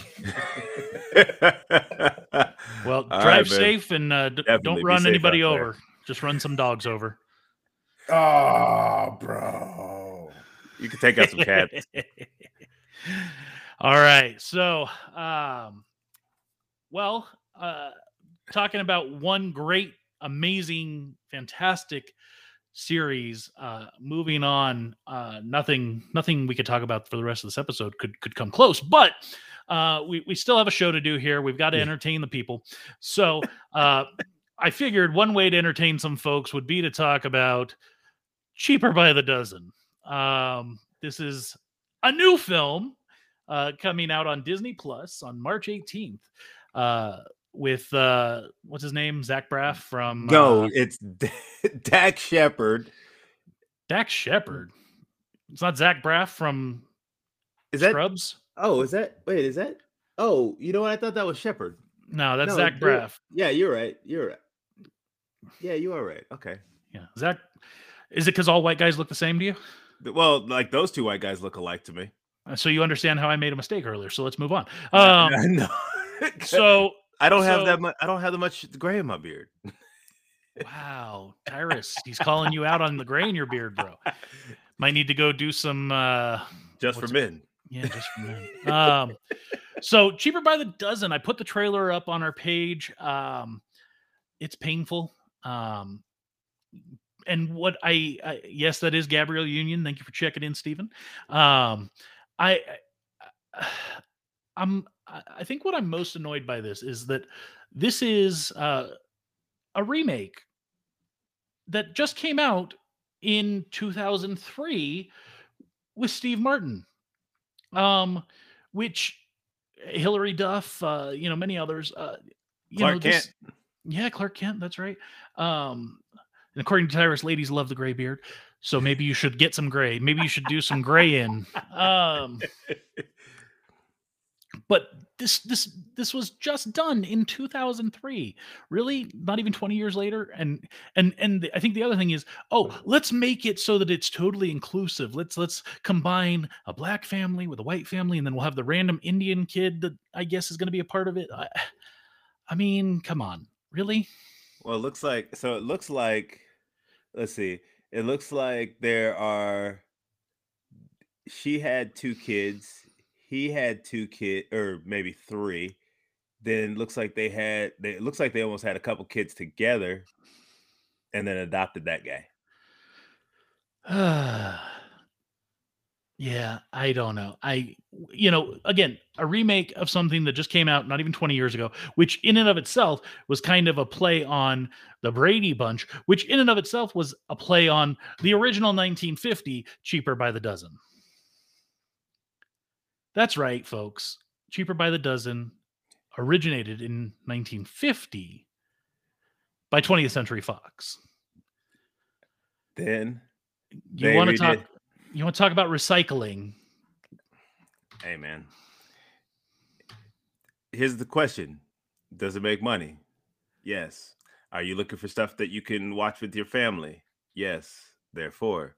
Well, All drive right, man. safe and uh, d- Definitely don't be run safe anybody out there. over. Just run some dogs over. Oh, bro. You can take out some cats. All right. So, um, well, uh, talking about one great, amazing, fantastic series. Uh, moving on, uh, nothing, nothing we could talk about for the rest of this episode could could come close. But uh, we we still have a show to do here. We've got to Yeah. entertain the people. So uh, I figured one way to entertain some folks would be to talk about Cheaper by the Dozen. Um, this is a new film uh, coming out on Disney Plus on March eighteenth uh, with uh, what's his name, Zach Braff from No, uh, it's Dak Shepard. Dax Shepard. It's not Zach Braff from Is that? Scrubs. Oh, is that? Wait, is that? Oh, you know what? I thought that was Shepard. No, that's No, Zach you're- Braff. Yeah, you're right. You're right. Yeah, you are right. Okay. Yeah, Zach. Is it because all white guys look the same to you? Well, like those two white guys look alike to me. Uh, So you understand how I made a mistake earlier. So let's move on. Um, no. so I don't so- have that much. I don't have that much gray in my beard. wow, Tyrus, he's calling you out on the gray in your beard, bro. Might need to go do some. Uh, Just What's for men. Yeah, just for men. Um, so Cheaper by the Dozen. I put the trailer up on our page. Um, it's painful. Um, and what I, I yes, that is Gabrielle Union. Thank you for checking in, Stephen. Um, I, I I'm I think what I'm most annoyed by this is that this is uh, a remake that just came out in two thousand three with Steve Martin, um, which Hilary Duff, uh, you know, many others, uh, you Clark know, this- Kent. yeah, Clark Kent, that's right. Um, and according to Tyrus, ladies love the gray beard, so maybe you should get some gray. Maybe you should do some gray in. Um, But this this this was just done in two thousand three. Really? Not even twenty years later? And and and the- I think the other thing is, oh, let's make it so that it's totally inclusive. Let's let's combine a black family with a white family, and then we'll have the random Indian kid that I guess is going to be a part of it. I, I mean, come on. Really? Well, it looks like so. It looks like let's see. It looks like there are. She had two kids. He had two kids, or maybe three. Then looks like they had. They it looks like they almost had a couple kids together, and then adopted that guy. Yeah, I don't know. I, you know, again, a remake of something that just came out not even twenty years ago, which in and of itself was kind of a play on the Brady Bunch, which in and of itself was a play on the original nineteen fifty Cheaper by the Dozen. That's right, folks. Cheaper by the Dozen originated in nineteen fifty by twentieth Century Fox. Then you want to talk it. You want to talk about recycling? Hey, man. Here's the question. Does it make money? Yes. Are you looking for stuff that you can watch with your family? Yes. Therefore.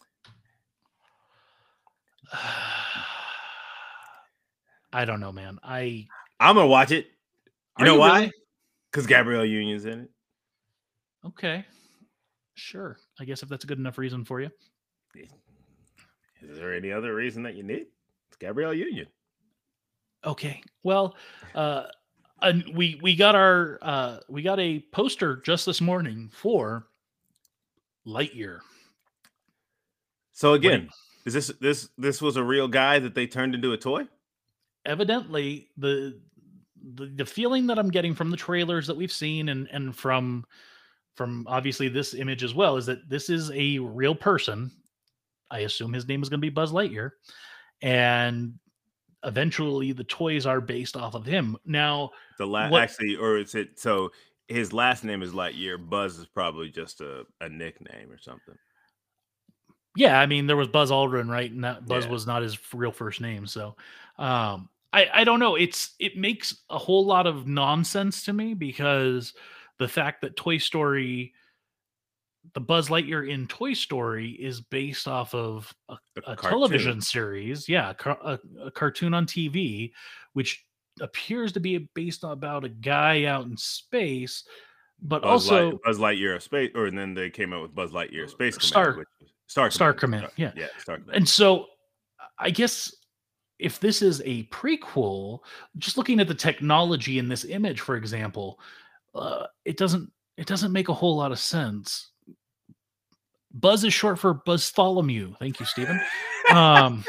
I don't know, man. I I'm gonna watch it. You Are know you why? Because really? Gabrielle Union's in it. Okay. Sure. I guess if that's a good enough reason for you. Is there any other reason that you need? It's Gabrielle Union. Okay. Well, uh, and we we got our uh, we got a poster just this morning for Lightyear. So again, you, is this this this was a real guy that they turned into a toy? Evidently, the the, the feeling that I'm getting from the trailers that we've seen and and from from obviously this image as well is that this is a real person. I assume his name is going to be Buzz Lightyear, and eventually the toys are based off of him. Now, the last actually, or is it so? His last name is Lightyear. Buzz is probably just a, a nickname or something. Yeah, I mean, there was Buzz Aldrin, right? And that Buzz yeah. was not his real first name. So, um, I I don't know. It's it makes a whole lot of nonsense to me because the fact that Toy Story. The Buzz Lightyear in Toy Story is based off of a, a, a television series. Yeah. A, a cartoon on T V, which appears to be based on about a guy out in space, but Buzz also Light, Buzz Lightyear of space, or and then they came out with Buzz Lightyear Space Command, Star, which was Star, Star Command. Command. Star, yeah. Yeah. Star Command. And so I guess if this is a prequel, just looking at the technology in this image, for example, uh, it doesn't, it doesn't make a whole lot of sense. Buzz is short for Buzztholomew. Thank you, Stephen. Um,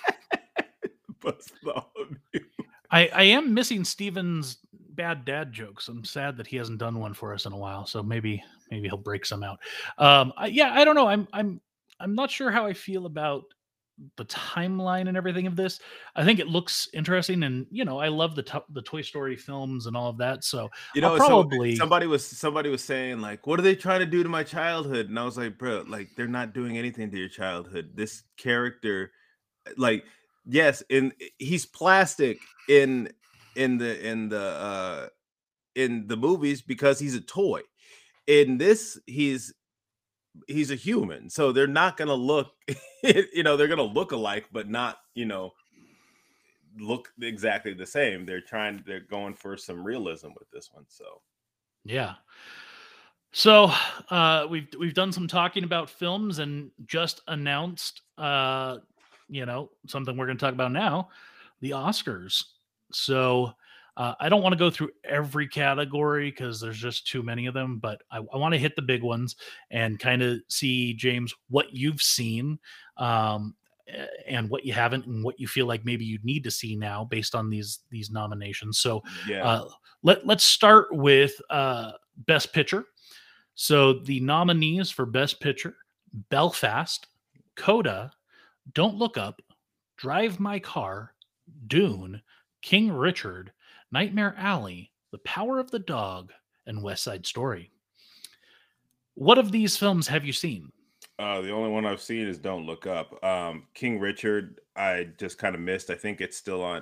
Buzztholomew. I, I am missing Stephen's bad dad jokes. I'm sad that he hasn't done one for us in a while. So maybe maybe he'll break some out. Um, I, yeah, I don't know. I'm I'm I'm not sure how I feel about the timeline and everything of this. I think it looks interesting, and you know, I love the to- the Toy Story films and all of that. So you know, I'll probably so somebody was somebody was saying like, "What are they trying to do to my childhood?" And I was like, "Bro, like they're not doing anything to your childhood. This character, like, yes, in he's plastic in in the in the uh in the movies because he's a toy. In this, he's he's a human, so they're not gonna look you know they're gonna look alike but not you know look exactly the same. They're trying they're going for some realism with this one. So yeah, so uh we've we've done some talking about films and just announced uh you know something we're going to talk about now, the Oscars. So Uh, I don't want to go through every category because there's just too many of them, but I, I want to hit the big ones and kind of see, James, what you've seen um, and what you haven't and what you feel like maybe you need to see now based on these these nominations. So yeah, uh, let, let's start with uh, Best Picture. So the nominees for Best Picture: Belfast, Coda, Don't Look Up, Drive My Car, Dune, King Richard, Nightmare Alley, The Power of the Dog, and West Side Story. What of these films have you seen? Uh, the only one I've seen is Don't Look Up. Um, King Richard, I just kind of missed. I think it's still on.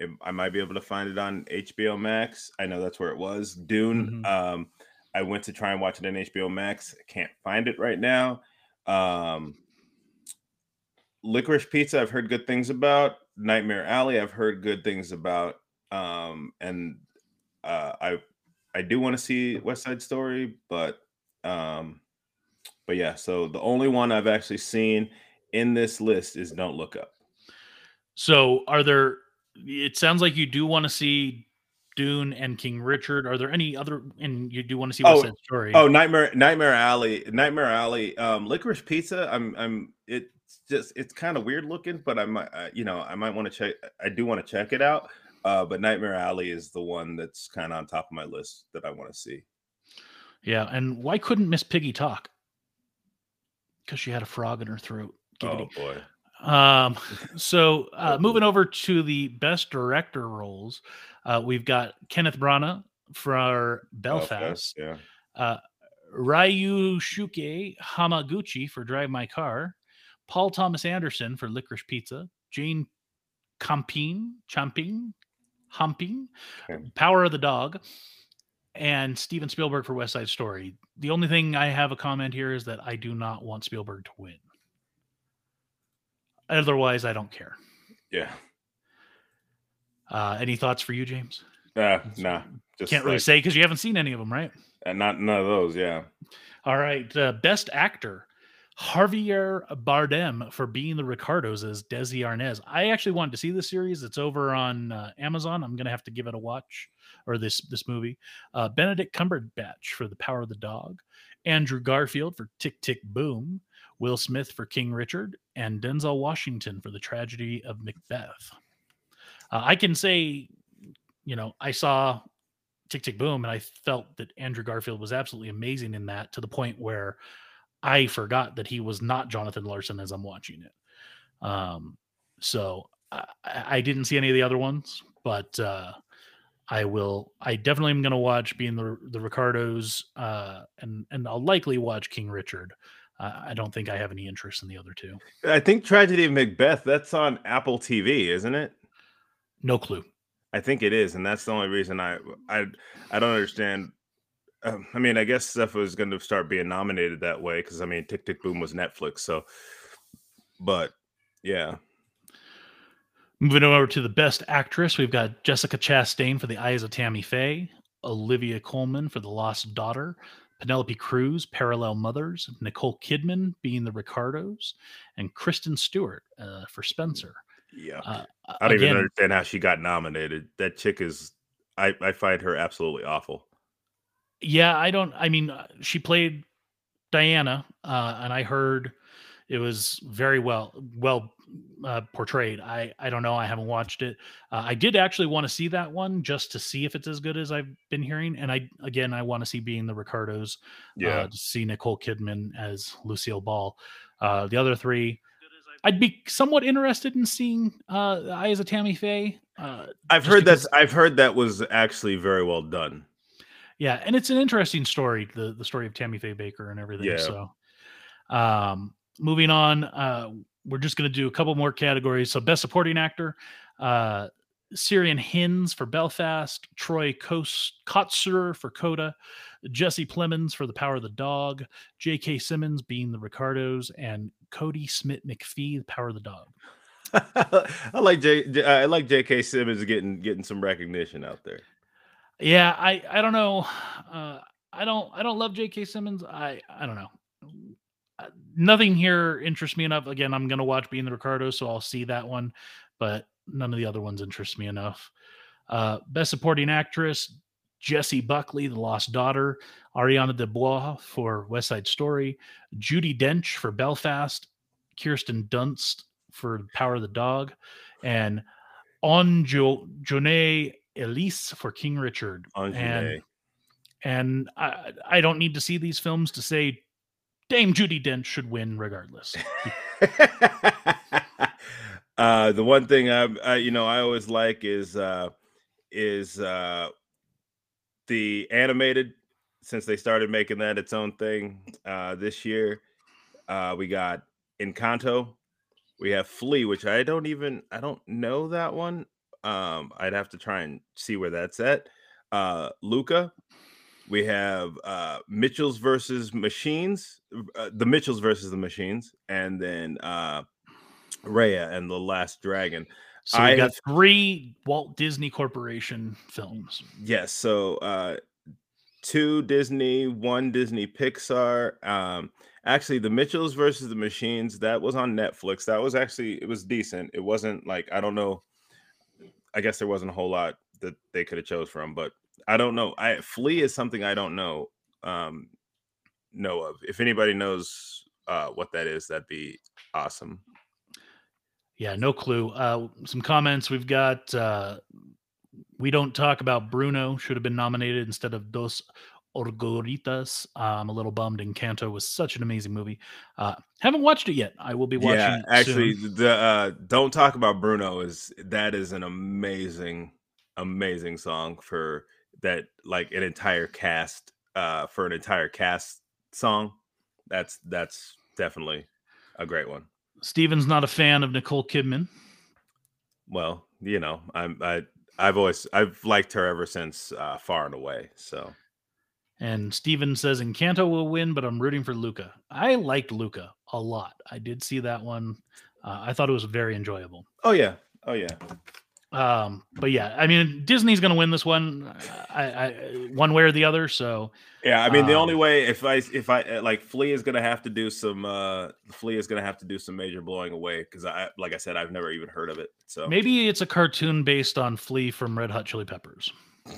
It, I might be able to find it on H B O Max. I know that's where it was. Dune. Mhm. Um, I went to try and watch it on H B O Max. I can't find it right now. Um, Licorice Pizza, I've heard good things about. Nightmare Alley, I've heard good things about. Um, and uh, I I do want to see West Side Story, but um, but yeah. So the only one I've actually seen in this list is Don't Look Up. So, are there? It sounds like you do want to see Dune and King Richard. Are there any other? And you do want to see West Oh, Side Story? oh, Nightmare Nightmare Alley, Nightmare Alley. Um, Licorice Pizza. I'm I'm. It's just it's kind of weird looking, but I might uh, you know I might want to check. I do want to check it out. Uh, but Nightmare Alley is the one that's kind of on top of my list that I want to see. Yeah, and why couldn't Miss Piggy talk? Because she had a frog in her throat. Giggity. Oh boy. Um, so uh, moving over to the best director roles, uh, we've got Kenneth Branagh for Belfast, Belfast, yeah. uh, Ryusuke Hamaguchi for Drive My Car, Paul Thomas Anderson for Licorice Pizza, Jane Campion, Champing, Humping, Okay. Power of the Dog, and Steven Spielberg for West Side Story. The only thing I have a comment here is that I do not want Spielberg to win. Otherwise, I don't care. Yeah. Uh, any thoughts for you, James? Uh, nah. Just Can't really like, say because you haven't seen any of them, right? uh, not none of those. Yeah. All right. Uh, best actor. Javier Bardem for Being the Ricardos as Desi Arnaz. I actually wanted to see this series. It's over on uh, Amazon. I'm going to have to give it a watch, or this this movie. Uh, Benedict Cumberbatch for The Power of the Dog. Andrew Garfield for Tick, Tick, Boom. Will Smith for King Richard. And Denzel Washington for The Tragedy of Macbeth. Uh, I can say, you know, I saw Tick, Tick, Boom, and I felt that Andrew Garfield was absolutely amazing in that, to the point where I forgot that he was not Jonathan Larson as I'm watching it. Um, so I, I didn't see any of the other ones, but uh, I will. I definitely am going to watch Being the the Ricardos, uh, and and I'll likely watch King Richard. Uh, I don't think I have any interest in the other two. I think Tragedy of Macbeth, that's on Apple T V, isn't it? No clue. I think it is, and that's the only reason I I I don't understand. Um, I mean, I guess stuff was going to start being nominated that way because I mean, Tick Tick Boom was Netflix, so. But yeah. Moving over to the best actress, we've got Jessica Chastain for The Eyes of Tammy Faye, Olivia Colman for The Lost Daughter, Penelope Cruz, Parallel Mothers, Nicole Kidman, Being the Ricardos, and Kristen Stewart uh, for Spencer. Yeah, uh, I don't again, even understand how she got nominated. That chick is, I, I find her absolutely awful. Yeah, I don't, I mean, she played Diana, uh, and I heard it was very well, well uh, portrayed. I, I don't know. I haven't watched it. Uh, I did actually want to see that one just to see if it's as good as I've been hearing. And I, again, I want to see Being the Ricardos, Yeah, uh, to see Nicole Kidman as Lucille Ball. Uh, the other three, I'd be somewhat interested in seeing uh, The Eyes of Tammy Faye. Uh, I've just heard because- that. I've heard that was actually very well done. Yeah, and it's an interesting story, the the story of Tammy Faye Baker and everything. Yeah. So, um, moving on, uh, we're just going to do a couple more categories. So, best supporting actor, uh, Syrian Hins for Belfast, Troy Kotsur for Coda, Jesse Plemons for The Power of the Dog, J K. Simmons Being the Ricardos, and Cody Smith McPhee, The Power of the Dog. I like J. J- I like J K. Simmons getting getting some recognition out there. Yeah, I I don't know. Uh, I don't I don't love J K. Simmons. I I don't know. Uh, Nothing here interests me enough. Again, I'm gonna watch Being the Ricardo, so I'll see that one. But none of the other ones interest me enough. Uh, Best Supporting Actress: Jessie Buckley, The Lost Daughter; Ariana DeBois for West Side Story; Judi Dench for Belfast; Kirsten Dunst for Power of the Dog; and Anjone Elise for King Richard. And Anjane. and I, I don't need to see these films to say Dame Judi Dench should win regardless. uh, the one thing I, I, you know, I always like is uh, is uh, the animated. Since they started making that its own thing uh, this year, uh, we got Encanto. We have Flea, which I don't even I don't know that one. Um, I'd have to try and see where that's at. Uh, Luca. We have uh, Mitchells versus Machines, uh, the Mitchells versus the Machines, and then uh, Raya and the Last Dragon. So I we got have, three Walt Disney Corporation films. yes, so uh, two Disney, one Disney Pixar. Um, actually, the Mitchells versus the Machines, that was on Netflix. That was actually, it was decent. It wasn't like, I don't know. I guess there wasn't a whole lot that they could have chose from, but I don't know. I Flea is something I don't know um, know of. If anybody knows uh, what that is, that'd be awesome. Yeah, no clue. Uh, some comments we've got. Uh, we don't talk about Bruno. Should have been nominated instead of Dos Orgoritas. Uh, I'm a little bummed. Encanto was such an amazing movie. Uh, haven't watched it yet. I will be watching. Yeah, it actually, soon. the uh, "Don't Talk About Bruno" is that is an amazing, amazing song for that. Like an entire cast uh, for an entire cast song. That's that's definitely a great one. Steven's not a fan of Nicole Kidman. Well, you know, I'm I I've always I've liked her ever since uh, Far and Away. So, and Steven says Encanto will win, but I'm rooting for Luca. I liked Luca a lot. I did see that one. Uh, I thought it was very enjoyable. Oh yeah, oh yeah. Um, but yeah, I mean, Disney's going to win this one, I, I, one way or the other. So yeah, I mean, the um, only way if I if I like Flea is going to have to do some uh Flea is going to have to do some major blowing away because I like I said I've never even heard of it. So maybe it's a cartoon based on Flea from Red Hot Chili Peppers.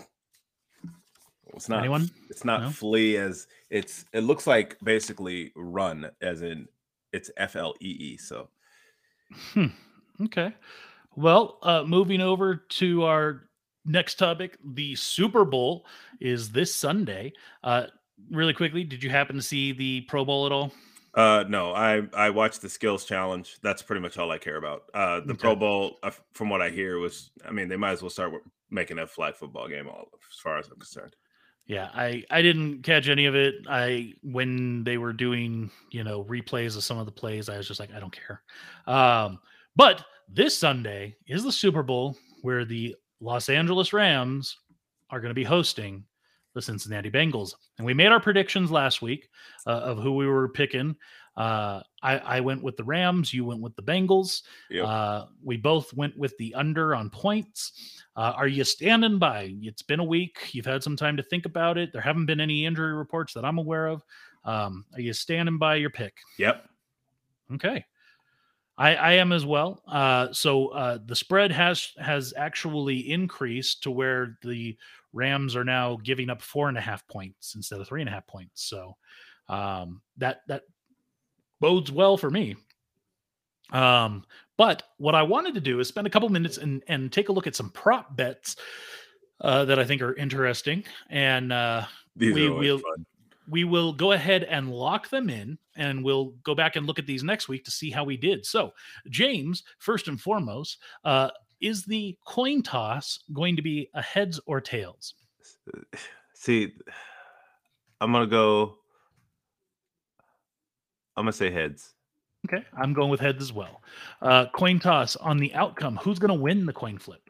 It's not. Anyone? It's not No? Flea as it's. It looks like basically Run as in it's F L E E. So hmm. Okay. Well, uh, moving over to our next topic, the Super Bowl is this Sunday. Uh, really quickly, did you happen to see the Pro Bowl at all? Uh, no, I I watched the skills challenge. That's pretty much all I care about. Uh, the Okay. Pro Bowl, uh, from what I hear, was I mean they might as well start making a flag football game. All as far as I'm concerned. Yeah, I I didn't catch any of it. I when they were doing you know replays of some of the plays, I was just like, I don't care. Um, but this Sunday is the Super Bowl where the Los Angeles Rams are going to be hosting the Cincinnati Bengals, and we made our predictions last week uh, of who we were picking. Uh, I, I went with the Rams. You went with the Bengals. Yep. Uh, we both went with the under on points. Uh, are you standing by? It's been a week. You've had some time to think about it. There haven't been any injury reports that I'm aware of. Um, are you standing by your pick? Yep. Okay. I, I am as well. Uh, so uh, the spread has has actually increased to where the Rams are now giving up four and a half points instead of three and a half points. So um, that that bodes well for me. Um, but what I wanted to do is spend a couple minutes and, and take a look at some prop bets uh, that I think are interesting. And uh, These we are always will fun. we will go ahead and lock them in, and we'll go back and look at these next week to see how we did. So, James, first and foremost, uh, is the coin toss going to be a heads or tails? See, I'm gonna go. I'm gonna say heads. Okay, I'm going with heads as well. Uh, coin toss on the outcome. Who's going to win the coin flip?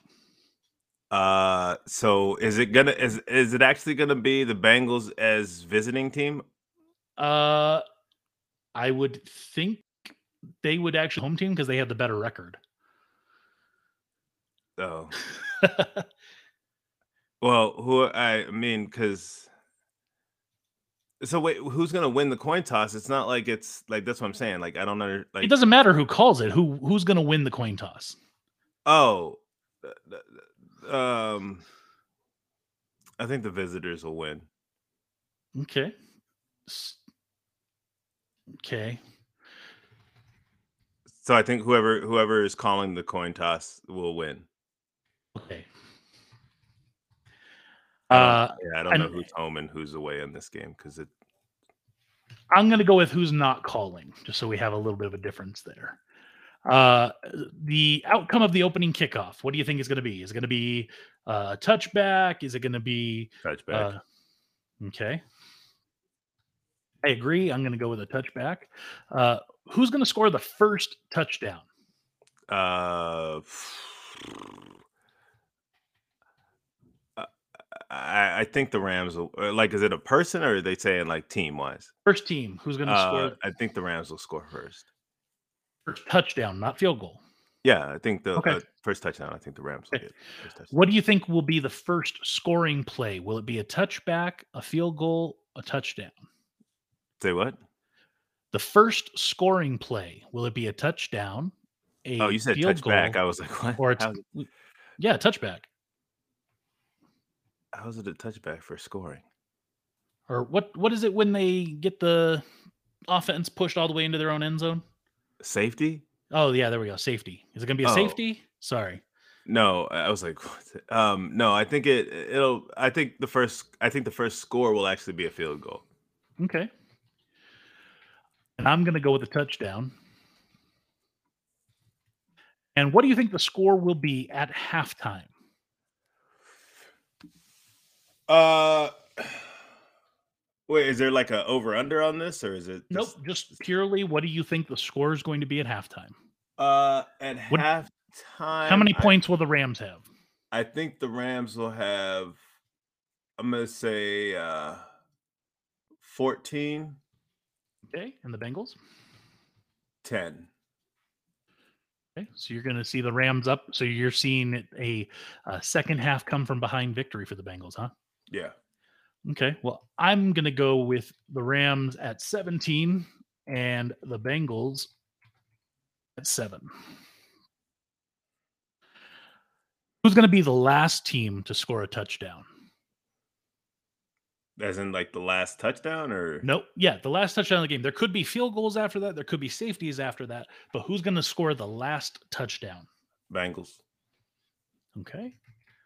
Uh, so is it gonna is is it actually gonna be the Bengals as visiting team? Uh, I would think they would actually home team because they have the better record. Oh, well, who I mean, because so wait, who's gonna win the coin toss? It's not like it's like that's what I'm saying. Like I don't know. Like it doesn't matter who calls it. Who who's going to win the coin toss? oh, um, I think the visitors will win. Okay. Okay. So I think whoever whoever is calling the coin toss will win. Okay. I don't, Uh, yeah, I don't know and- who's home and who's away in this game because it. I'm going to go with who's not calling, just so we have a little bit of a difference there. Uh, the outcome of the opening kickoff. What do you think is going to be? Is it going to be a touchback? Is it going to be Touchback. Uh, okay. I agree. I'm going to go with a touchback. Uh, who's going to score the first touchdown? Uh, I, I think the Rams will. Or like, is it a person or are they saying like team wise? First team, who's going to Uh, score I think the Rams will score first. first touchdown, not field goal? Yeah, I think the Okay. uh, first touchdown. I think the Rams will Okay. get first touchdown. What do you think will be the first scoring play? Will it be a touchback, a field goal, a touchdown? Say what? The first scoring play, will it be a touchdown, a Oh, you said field touchback. goal, I was like, what? or it's How's, yeah, touchback? how's it a touchback for scoring? Or what? What is it when they get the offense pushed all the way into their own end zone? Safety? Oh yeah, there we go. Safety. Is it going to be a Oh. safety? Sorry. No, I was like, what? um, no. I think it. It'll. I think the first. I think the first score will actually be a field goal. Okay. And I'm going to go with a touchdown. And what do you think the score will be at halftime? Uh, wait. Is there like a over under on this, or is it? Nope. Just, Just purely, what do you think the score is going to be at halftime? Uh, at What- halftime, How many I- points will the Rams have? I think the Rams will have. I'm gonna say uh, fourteen. Okay. And the Bengals? ten. Okay. So you're going to see the Rams up. So you're seeing it a, a second half come from behind victory for the Bengals, huh? Yeah. Okay. Well, I'm going to go with the Rams at seventeen and the Bengals at seven. Who's going to be the last team to score a touchdown? As in like the last touchdown, or Nope. Yeah, the last touchdown of the game. There could be field goals after that. There could be safeties after that. But who's going to score the last touchdown? Bengals. Okay.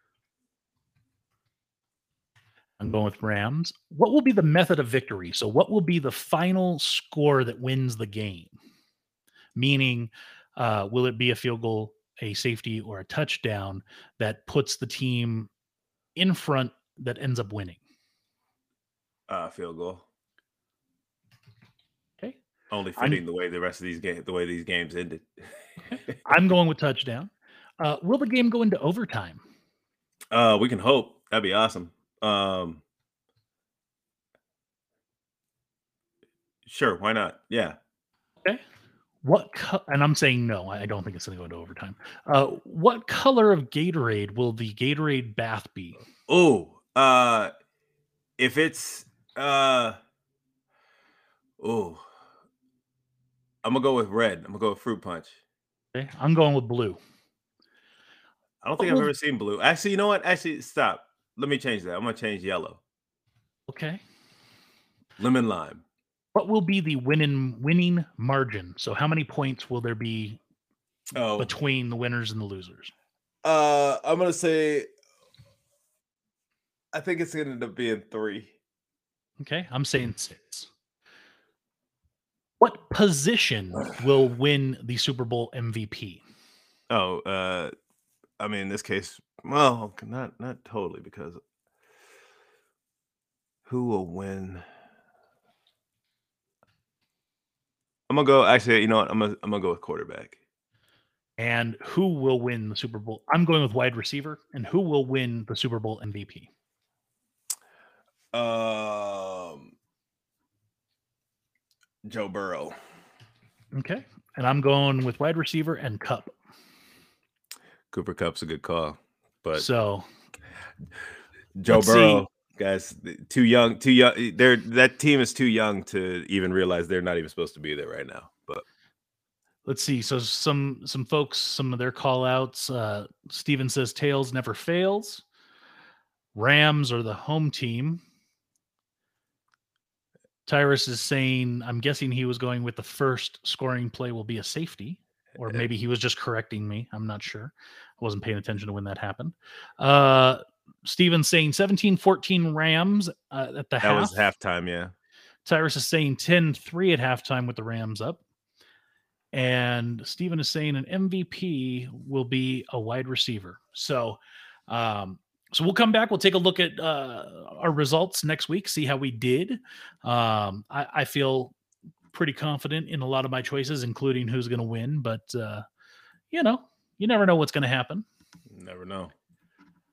I'm going with Rams. What will be the method of victory? So what will be the final score that wins the game? Meaning, uh, will it be a field goal, a safety, or a touchdown that puts the team in front that ends up winning? Uh, field goal. Okay. Only fitting the way the rest of these games, the way these games ended. I'm going with touchdown. Uh, will the game go into overtime? Uh, we can hope. That'd be awesome. Um, sure, why not? Yeah. Okay. What co- and I'm saying no. I I don't think it's going to go into overtime. Uh, what color of Gatorade will the Gatorade bath be? Oh, uh, if it's uh, oh, I'm gonna go with red. I'm gonna go with fruit punch. Okay. I'm going with blue. I don't think What I've will- ever seen blue. Actually, you know what? Actually, stop. Let me change that. I'm gonna change yellow. Okay. Lemon lime. What will be the winning winning margin? So how many points will there be Oh, between the winners and the losers? uh, I'm gonna say. I think it's gonna end up being three. Okay. I'm saying six. What position will win the Super Bowl M V P? Oh, uh, I mean, in this case, well, not not totally, because who will win? I'm gonna go. Actually, you know what? I'm gonna I'm gonna go with quarterback. And who will win the Super Bowl? I'm going with wide receiver. And who will win the Super Bowl M V P? Um, Joe Burrow. Okay. And I'm going with wide receiver and Cup. Cooper Cup's a good call, but So Joe let's Burrow, see. guys, th- too young, too young. They're that team is too young to even realize they're not even supposed to be there right now. But Let's see. So some some folks, some of their call outs. Uh, Steven says tails never fails. Rams are the home team. Tyrus is saying, I'm guessing he was going with the first scoring play will be a safety, or maybe he was just correcting me. I'm not sure. I wasn't paying attention to when that happened. Uh, Steven's saying seventeen fourteen Rams uh, at the that half. was halftime. Yeah. Tyrus is saying ten three at halftime with the Rams up. And Steven is saying an M V P will be a wide receiver. So, um, so we'll come back. We'll take a look at uh, our results next week, see how we did. Um, I, I feel pretty confident in a lot of my choices, including who's going to win. But, uh, you know, you never know what's going to happen. Never know.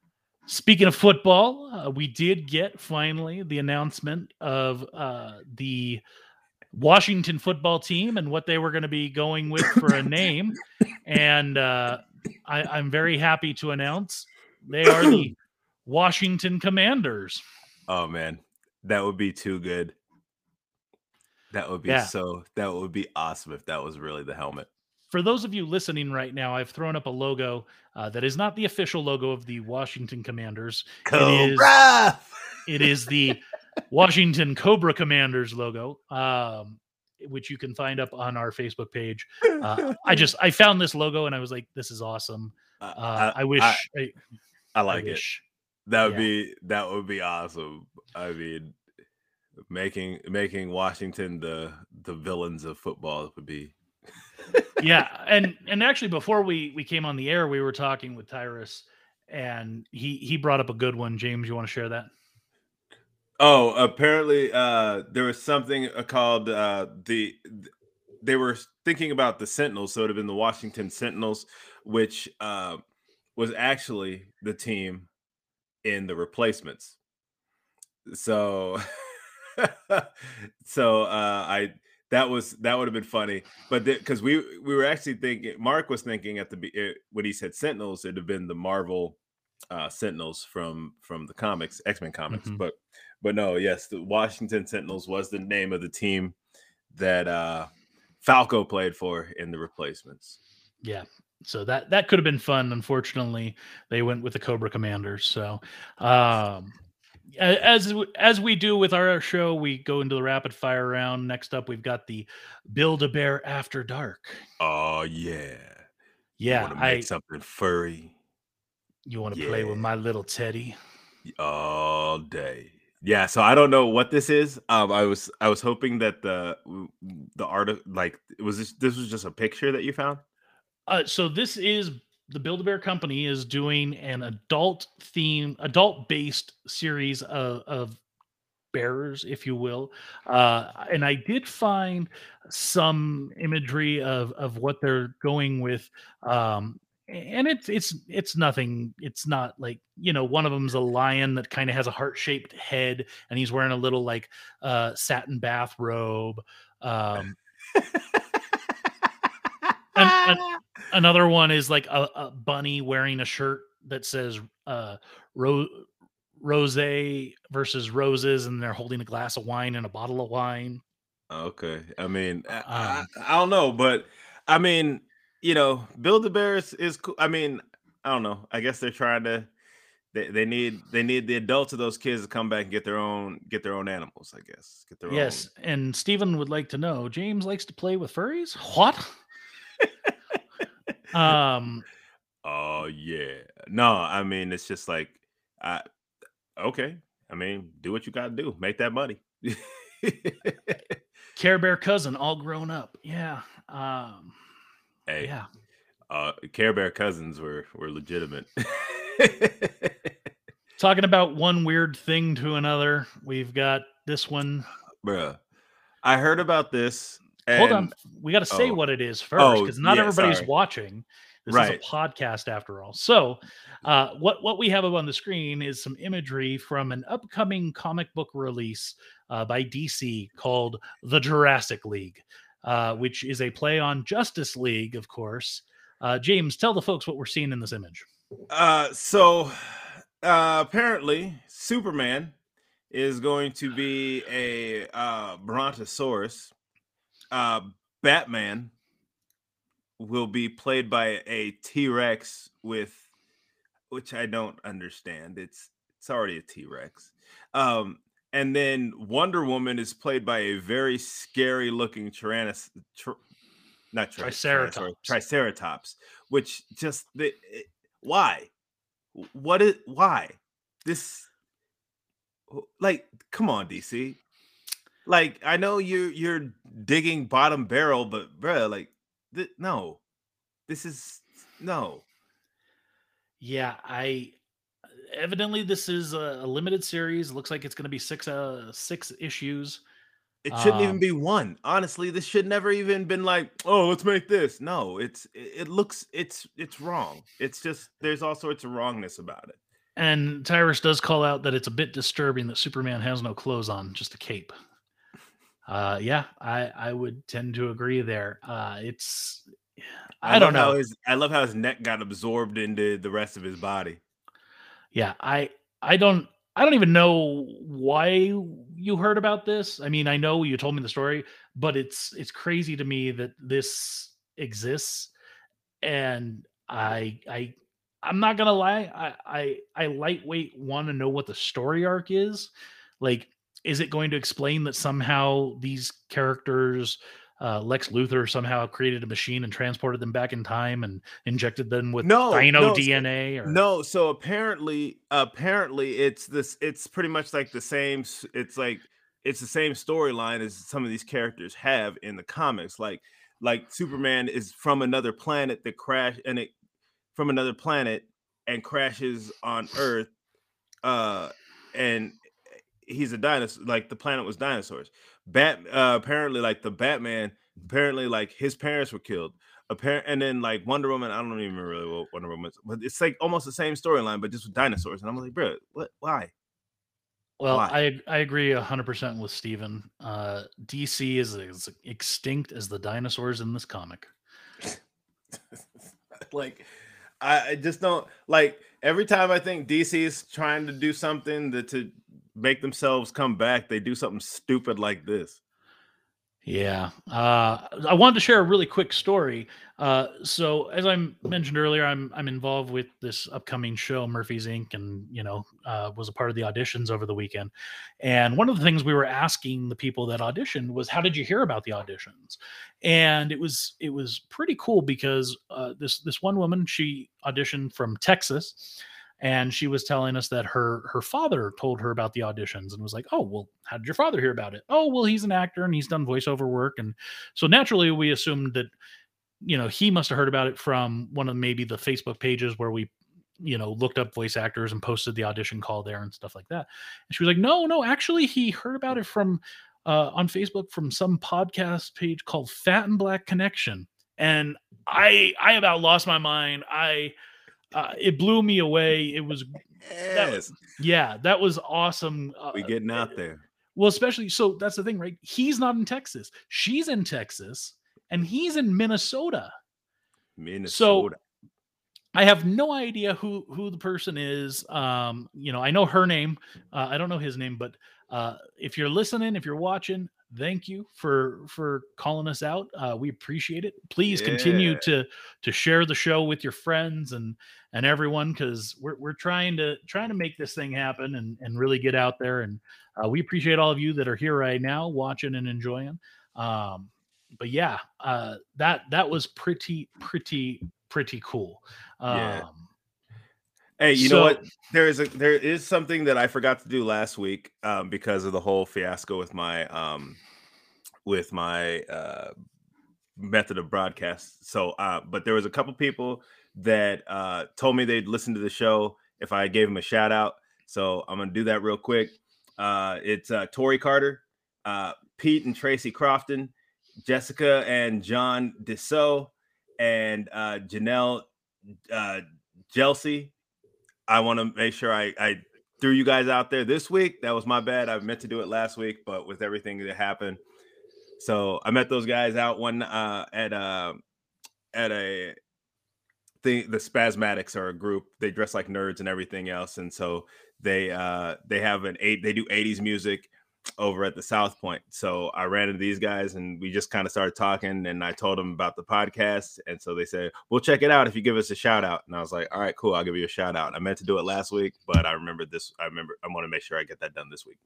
Speaking of football, uh, we did get finally the announcement of uh, the Washington football team and what they were going to be going with for a name. And uh, I, I'm very happy to announce they are the Washington Commanders. Oh, man. That would be too good. That would be Yeah. so, that would be awesome if that was really the helmet. For those of you listening right now, I've thrown up a logo uh, that is not the official logo of the Washington Commanders. Cobra! It is, it is the Washington Cobra Commanders logo, um, which you can find up on our Facebook page. Uh, I just I found this logo and I was like, "This is awesome." Uh, I, I wish. I, I, I like I it. wish. That would Yeah. be that would be awesome. I mean, making making Washington the the villains of football would be. Yeah, and and actually, before we we came on the air, we were talking with Tyrus, and he he brought up a good one. James, you want to share that? Oh, apparently, uh, there was something called uh, the. They were thinking about the Sentinels, so it would have been the Washington Sentinels, which uh, was actually the team in the Replacements. So, so uh, I. That was that would have been funny, but because we we were actually thinking, Mark was thinking at the when he said Sentinels, it'd have been the Marvel uh, Sentinels from from the comics, X-Men comics, Mhm. but but no, yes, the Washington Sentinels was the name of the team that uh, Falco played for in the Replacements. Yeah, so that that could have been fun. Unfortunately, they went with the Cobra Commanders. So, um, as as we do with our show, we go into the rapid fire round. Next up, we've got the Build-A-Bear After Dark. Oh yeah, Yeah, you want to make I. something furry? You want to play with Yeah. my little Teddy? All day. Yeah, so I don't know what this is. Um, I was I was hoping that the the art of like it was this this was just a picture that you found. Uh, so this is the Build-A-Bear Company is doing an adult theme, adult based series of, of bearers, if you will. Uh, and I did find some imagery of of what they're going with. Um, and it's it's it's nothing. It's not like, you know, one of them's a lion that kind of has a heart shaped head, and he's wearing a little like uh, satin bathrobe. Um, and, and another one is like a, a bunny wearing a shirt that says uh, "Ro- Rose versus roses," and they're holding a glass of wine and a bottle of wine. Okay, I mean, I, I, Um, I don't know, but I mean, you know, Build-A-Bear is, is cool. I mean, I don't know. I guess they're trying to. They, they need they need the adults of those kids to come back and get their own get their own animals. I guess get their yes, and Stephen would like to know. James likes to play with furries. What? um, own. Oh yeah, no, I mean it's just like, I okay. I mean, do what you got to do, make that money. Care Bear cousin, all grown up. Yeah. Um, Hey, yeah. uh, Care Bear cousins were were legitimate. Talking about one weird thing to another, we've got this one. Bruh, I heard about this. Hold on, And we got to say oh, what it is first, oh because not yeah, everybody's sorry. watching. This Right. is a podcast after all. So, uh, what what we have up on the screen is some imagery from an upcoming comic book release uh, by D C called The Jurassic League, uh, which is a play on Justice League, of course. Uh, James, tell the folks what we're seeing in this image. Uh, so uh, apparently, Superman is going to be a uh, Brontosaurus. Uh, Batman will be played by a T-Rex with, which I don't understand. It's it's already a T-Rex. Um, and then Wonder Woman is played by a very scary looking Tyrannos, tr- not tri- Triceratops. Tyrannosaurus, Triceratops, which just the it- why? What is why? This like come on, D C. Like I know you you're digging bottom barrel, but bruh, like th- no. This is no. Yeah, I evidently this is a, a limited series. Looks like it's going to be six uh six issues. It shouldn't even Um, be one. Honestly, this should never even been like, oh, let's make this. No, it's it, it looks it's it's wrong. It's just there's all sorts of wrongness about it. And Tyrus does call out that it's a bit disturbing that Superman has no clothes on, just a cape. Uh, yeah, I, I would tend to agree there. Uh, it's, I, I don't know. How his, I love how his neck got absorbed into the rest of his body. Yeah, I, I don't, I don't even know why you heard about this. I mean, I know you told me the story, but it's, it's crazy to me that this exists. And I, I, I'm not gonna lie. I, I, I lightweight want to know what the story arc is. Like, is it going to explain that somehow these characters, uh, Lex Luthor somehow created a machine and transported them back in time and injected them with no, Dino no, D N A? So, or... No, so apparently, apparently, it's this. It's pretty much like the same. It's like it's the same storyline as some of these characters have in the comics. Like, like Superman is from another planet that crashed, and it from another planet and crashes on Earth, uh, and he's a dinosaur. Like the planet was dinosaurs. Bat uh, apparently, like the Batman, apparently, like his parents were killed. Apparent, and then like Wonder Woman, I don't even really what Wonder Woman, is, but it's like almost the same storyline, but just with dinosaurs. And I'm like, bro, what? Why? Well, Why? I I agree a hundred percent with Steven. Uh, D C is as extinct as the dinosaurs in this comic. Like, I, I just don't like. Every time I think D C is trying to do something that to make themselves come back, they do something stupid like this. Yeah. Uh, I wanted to share a really quick story. Uh, so as I mentioned earlier, I'm I'm involved with this upcoming show, Murphy's Incorporated, and you know, uh, was a part of the auditions over the weekend. And one of the things we were asking the people that auditioned was, "How did you hear about the auditions?" And it was it was pretty cool because uh, this this one woman, she auditioned from Texas. And she was telling us that her her father told her about the auditions and was like, "Oh, well, how did your father hear about it?" "Oh, well, he's an actor and he's done voiceover work." And so naturally we assumed that, you know, he must have heard about it from one of maybe the Facebook pages where we, you know, looked up voice actors and posted the audition call there and stuff like that. And she was like, "No, no, actually he heard about it from uh, on Facebook from some podcast page called Fat and Black Connection." And I I about lost my mind. I Uh, it blew me away. It was, that, Yes, yeah, that was awesome. Uh, we getting out there. Well, especially so that's the thing, right? He's not in Texas. She's in Texas, and he's in Minnesota. Minnesota. So I have no idea who who the person is. Um, you know, I know her name. Uh, I don't know his name, but uh, if you're listening, if you're watching, thank you for for calling us out. Uh, we appreciate it. Please Yeah. continue to to share the show with your friends and and everyone, because we're we're trying to trying to make this thing happen and and really get out there. And uh, we appreciate all of you that are here right now, watching and enjoying. Um, but yeah, uh, that that was pretty pretty pretty cool. Um, Yeah. Hey, you so, know what? There is a there is something that I forgot to do last week um, because of the whole fiasco with my um, with my uh, method of broadcast. So, uh, but there was a couple people that uh, told me they'd listen to the show if I gave them a shout out. So I'm gonna do that real quick. Uh, it's uh, Tori Carter, uh, Pete and Tracy Crofton, Jessica and John Dissot, and uh, Janelle uh, Jelsey. I want to make sure I, I threw you guys out there this week. That was my bad. I meant to do it last week, but with everything that happened, so I met those guys out one uh, at uh, at a thing. The Spasmatics are a group. They dress like nerds and everything else, and so they uh, they have an eight. They do eighties music over at the South Point. So I ran into these guys and we just kind of started talking, and I told them about the podcast. And so they said, "We'll check it out if you give us a shout out." And I was like, "All right, cool. I'll give you a shout out." I meant to do it last week, but I remember this. I remember I want to make sure I get that done this week.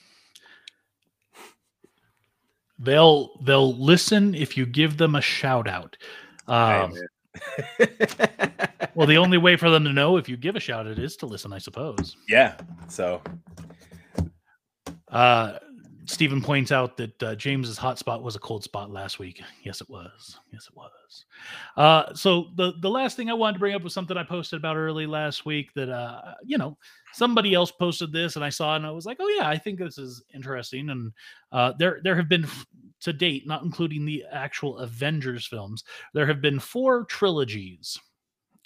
They'll, they'll listen if you give them a shout out. Um, well, the only way for them to know if you give a shout out is to listen, I suppose. Yeah. So, uh, Stephen points out that uh, James's hotspot was a cold spot last week. Yes, it was. Yes, it was. Uh, so the the last thing I wanted to bring up was something I posted about early last week that, uh, you know, somebody else posted this and I saw, and I was like, oh yeah, I think this is interesting. And uh, there, there have been to date, not including the actual Avengers films, there have been four trilogies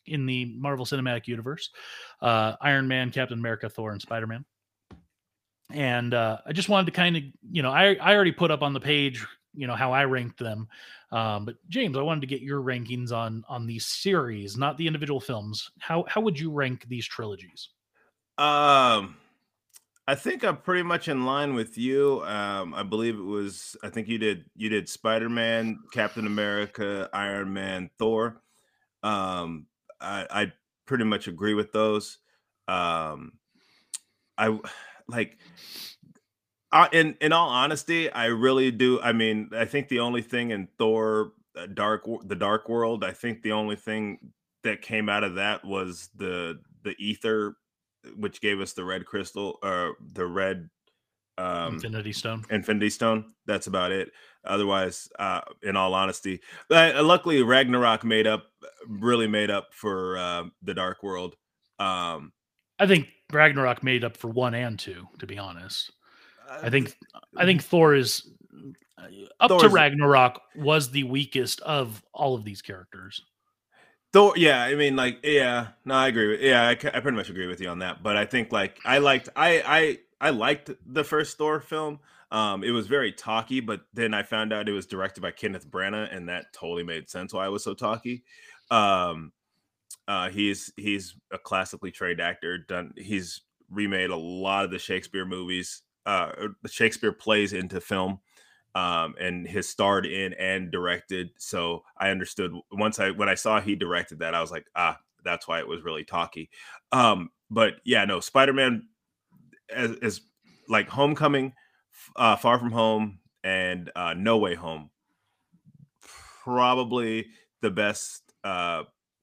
in the Marvel Cinematic Universe: uh, Iron Man, Captain America, Thor, and Spider-Man. And uh, I just wanted to kind of, you know, I, I already put up on the page, you know, how I ranked them. Um, but James, I wanted to get your rankings on on these series, not the individual films. How how would you rank these trilogies? Um, I think I'm pretty much in line with you. Um, I believe it was. I think you did. You did Spider-Man, Captain America, Iron Man, Thor. Um, I, I pretty much agree with those. Um, I like. Uh, in in all honesty, I really do. I mean, I think the only thing in Thor, uh, Dark, Wo- the Dark World, I think the only thing that came out of that was the the ether, which gave us the red crystal, or the red um, Infinity Stone. Infinity Stone. That's about it. Otherwise, uh, in all honesty, uh, luckily Ragnarok made up, really made up for uh, the Dark World. Um, I think Ragnarok made up for one and two, to be honest. I uh, think I think Thor is uh, up to Thor's- Ragnarok was the weakest of all of these characters. Thor, yeah, I mean, like, yeah, no, I agree with, yeah, I, ca- I pretty much agree with you on that. But I think, like, I liked, I, I, I liked the first Thor film. Um, it was very talky, but then I found out it was directed by Kenneth Branagh, and that totally made sense why it was so talky. Um, uh, he's he's a classically trained actor. Done, he's remade a lot of the Shakespeare movies, uh, or the Shakespeare plays into film. Um, and has starred in and directed. So I understood once I when I saw he directed that, I was like, ah, that's why it was really talky. Um, but yeah, no, Spider-Man as, as like Homecoming, uh, Far From Home, and uh, No Way Home, probably the best. Uh,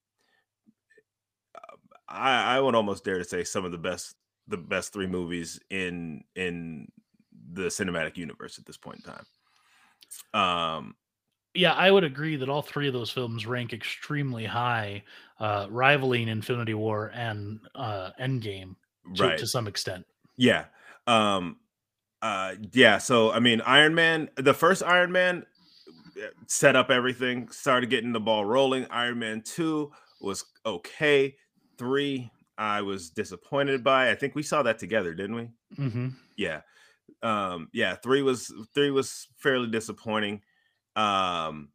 I, I would almost dare to say some of the best, the best three movies in in the cinematic universe at this point in time. Um, Yeah, I would agree that all three of those films rank extremely high, uh, rivaling Infinity War and uh, Endgame to, right. to some extent. Yeah. Um, uh, yeah. So, I mean, Iron Man, the first Iron Man uh, set up everything, started getting the ball rolling. Iron Man two was okay. Three, I was disappointed by. I think we saw that together, didn't we? Mm-hmm. Yeah. Um, yeah. Three was three was fairly disappointing. Um,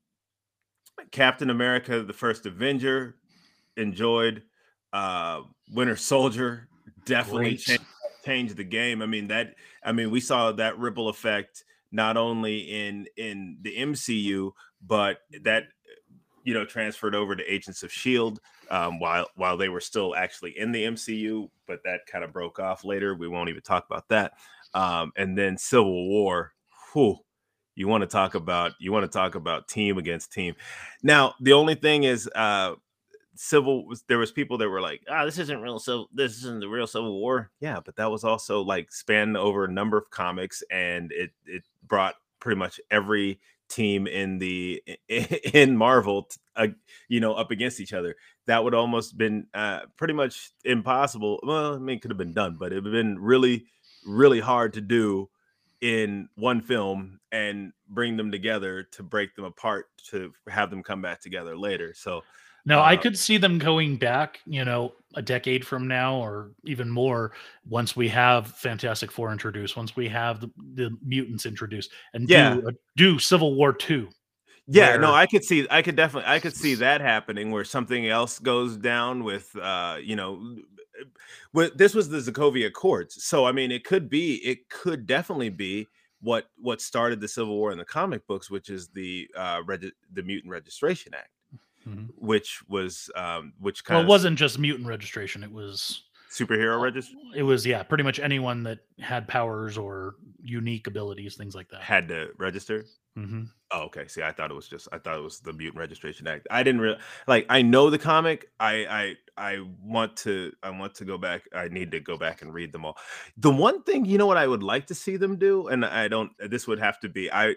Captain America, the first Avenger, enjoyed. Uh, Winter Soldier definitely Great. changed, changed the game. I mean that. I mean we saw that ripple effect not only in in the M C U, but that you know transferred over to Agents of Shield um, while while they were still actually in the M C U, but that kind of broke off later. We won't even talk about that. Um, and then Civil War. Whew, you want to talk about you want to talk about team against team. Now the only thing is. Uh, Civil was there was people that were like, ah, this isn't real civil, this isn't the real Civil War. Yeah, but that was also like spanned over a number of comics, and it it brought pretty much every team in the in Marvel, uh, you know, up against each other. That would almost been uh, pretty much impossible. Well, I mean, it could have been done, but it would have been really, really hard to do in one film and bring them together to break them apart to have them come back together later. So. Now, I Uh, could see them going back, you know, a decade from now or even more once we have Fantastic Four introduced, once we have the, the mutants introduced, and yeah, do a, do Civil War two. yeah, no, where I could see, I could definitely, I could see that happening where something else goes down with, uh, you know, with this was the Sokovia Accords, so I mean, it could be, it could definitely be what what started the Civil War in the comic books, which is the uh, regi- the Mutant Registration Act, Mhm. which was, um, which Well, kind it of wasn't just mutant registration. It was superhero registration it was yeah, pretty much anyone that had powers or unique abilities, things like that. had to register. Hmm. Oh, okay. See, I thought it was just I thought it was the Mutant Registration Act. I didn't really like I know the comic. I I I want to I want to go back. I need to go back and read them all. The one thing, you know what I would like to see them do, and I don't this would have to be I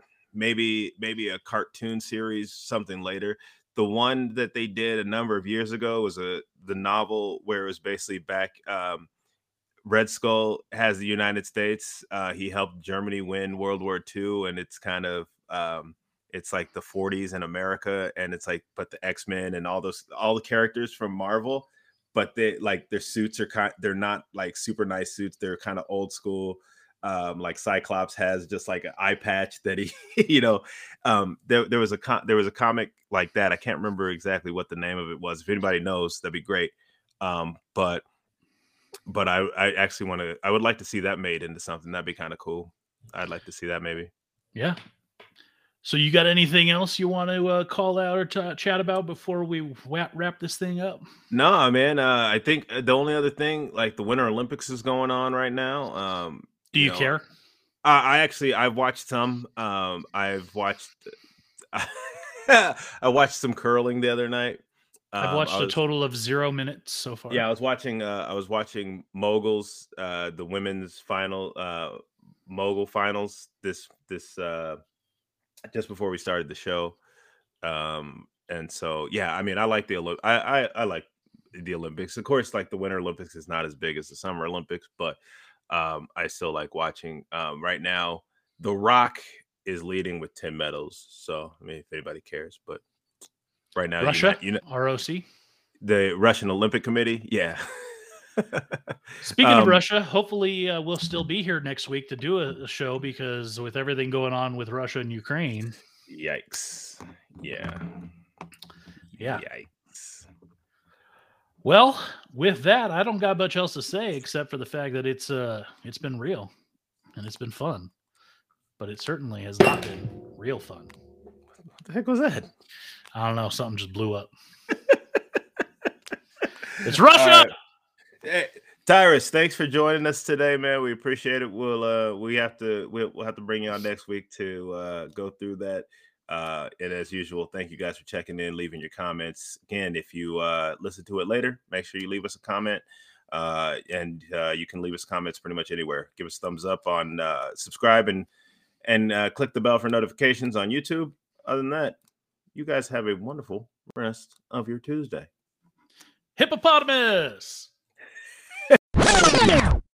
maybe maybe a cartoon series, something later. The one that they did a number of years ago was a the novel where it was basically back um Red Skull has the United States. Uh, he helped Germany win World War Two, and it's kind of um, it's like the forties in America, and it's like, but the X-Men and all those, all the characters from Marvel, but they like their suits are kind, they're not like super nice suits. They're kind of old school. Um, like Cyclops has just like an eye patch that he, you know, um, there, there was a, com- there was a comic like that. I can't remember exactly what the name of it was. If anybody knows, that'd be great. Um, but, but I, I actually want to, I would like to see that made into something. That'd be kind of cool. I'd like to see that maybe. Yeah. So you got anything else you want to uh, call out or t- chat about before we wrap, wrap this thing up? No, man. Uh, I think the only other thing, like the Winter Olympics is going on right now. Um, Do you, know, care? I, I actually, I've watched some. Um, I've watched, I watched some curling the other night. Um, I've watched was, a total of zero minutes so far. Yeah, I was watching. Uh, I was watching moguls, uh, the women's final, uh, mogul finals. This this. Uh, just before we started the show. Um, and so, yeah, I mean, I like the, Olymp- I, I, I like the Olympics. Of course, like the Winter Olympics is not as big as the Summer Olympics, but um, I still like watching. Um, right now, The Rock is leading with ten medals. So, I mean, if anybody cares, but right now, Russia, you know, R O C, the Russian Olympic Committee. Yeah. Speaking um, of Russia, hopefully uh, we'll still be here next week to do a, a show, because with everything going on with Russia and Ukraine. Yikes. Yeah. Yeah. Yikes. Well, with that, I don't got much else to say except for the fact that it's uh it's been real and it's been fun, but it certainly has not been real fun. What the heck was that? I don't know. Something just blew up. It's Russia. Uh, Hey, Tyrus, thanks for joining us today, man. We appreciate it. We'll uh we have to we'll, we'll have to bring you on next week to uh go through that. Uh and as usual, thank you guys for checking in, leaving your comments. Again, if you uh listen to it later, make sure you leave us a comment. Uh and uh you can leave us comments pretty much anywhere. Give us a thumbs up on uh subscribe and and uh click the bell for notifications on YouTube. Other than that, you guys have a wonderful rest of your Tuesday. Hippopotamus.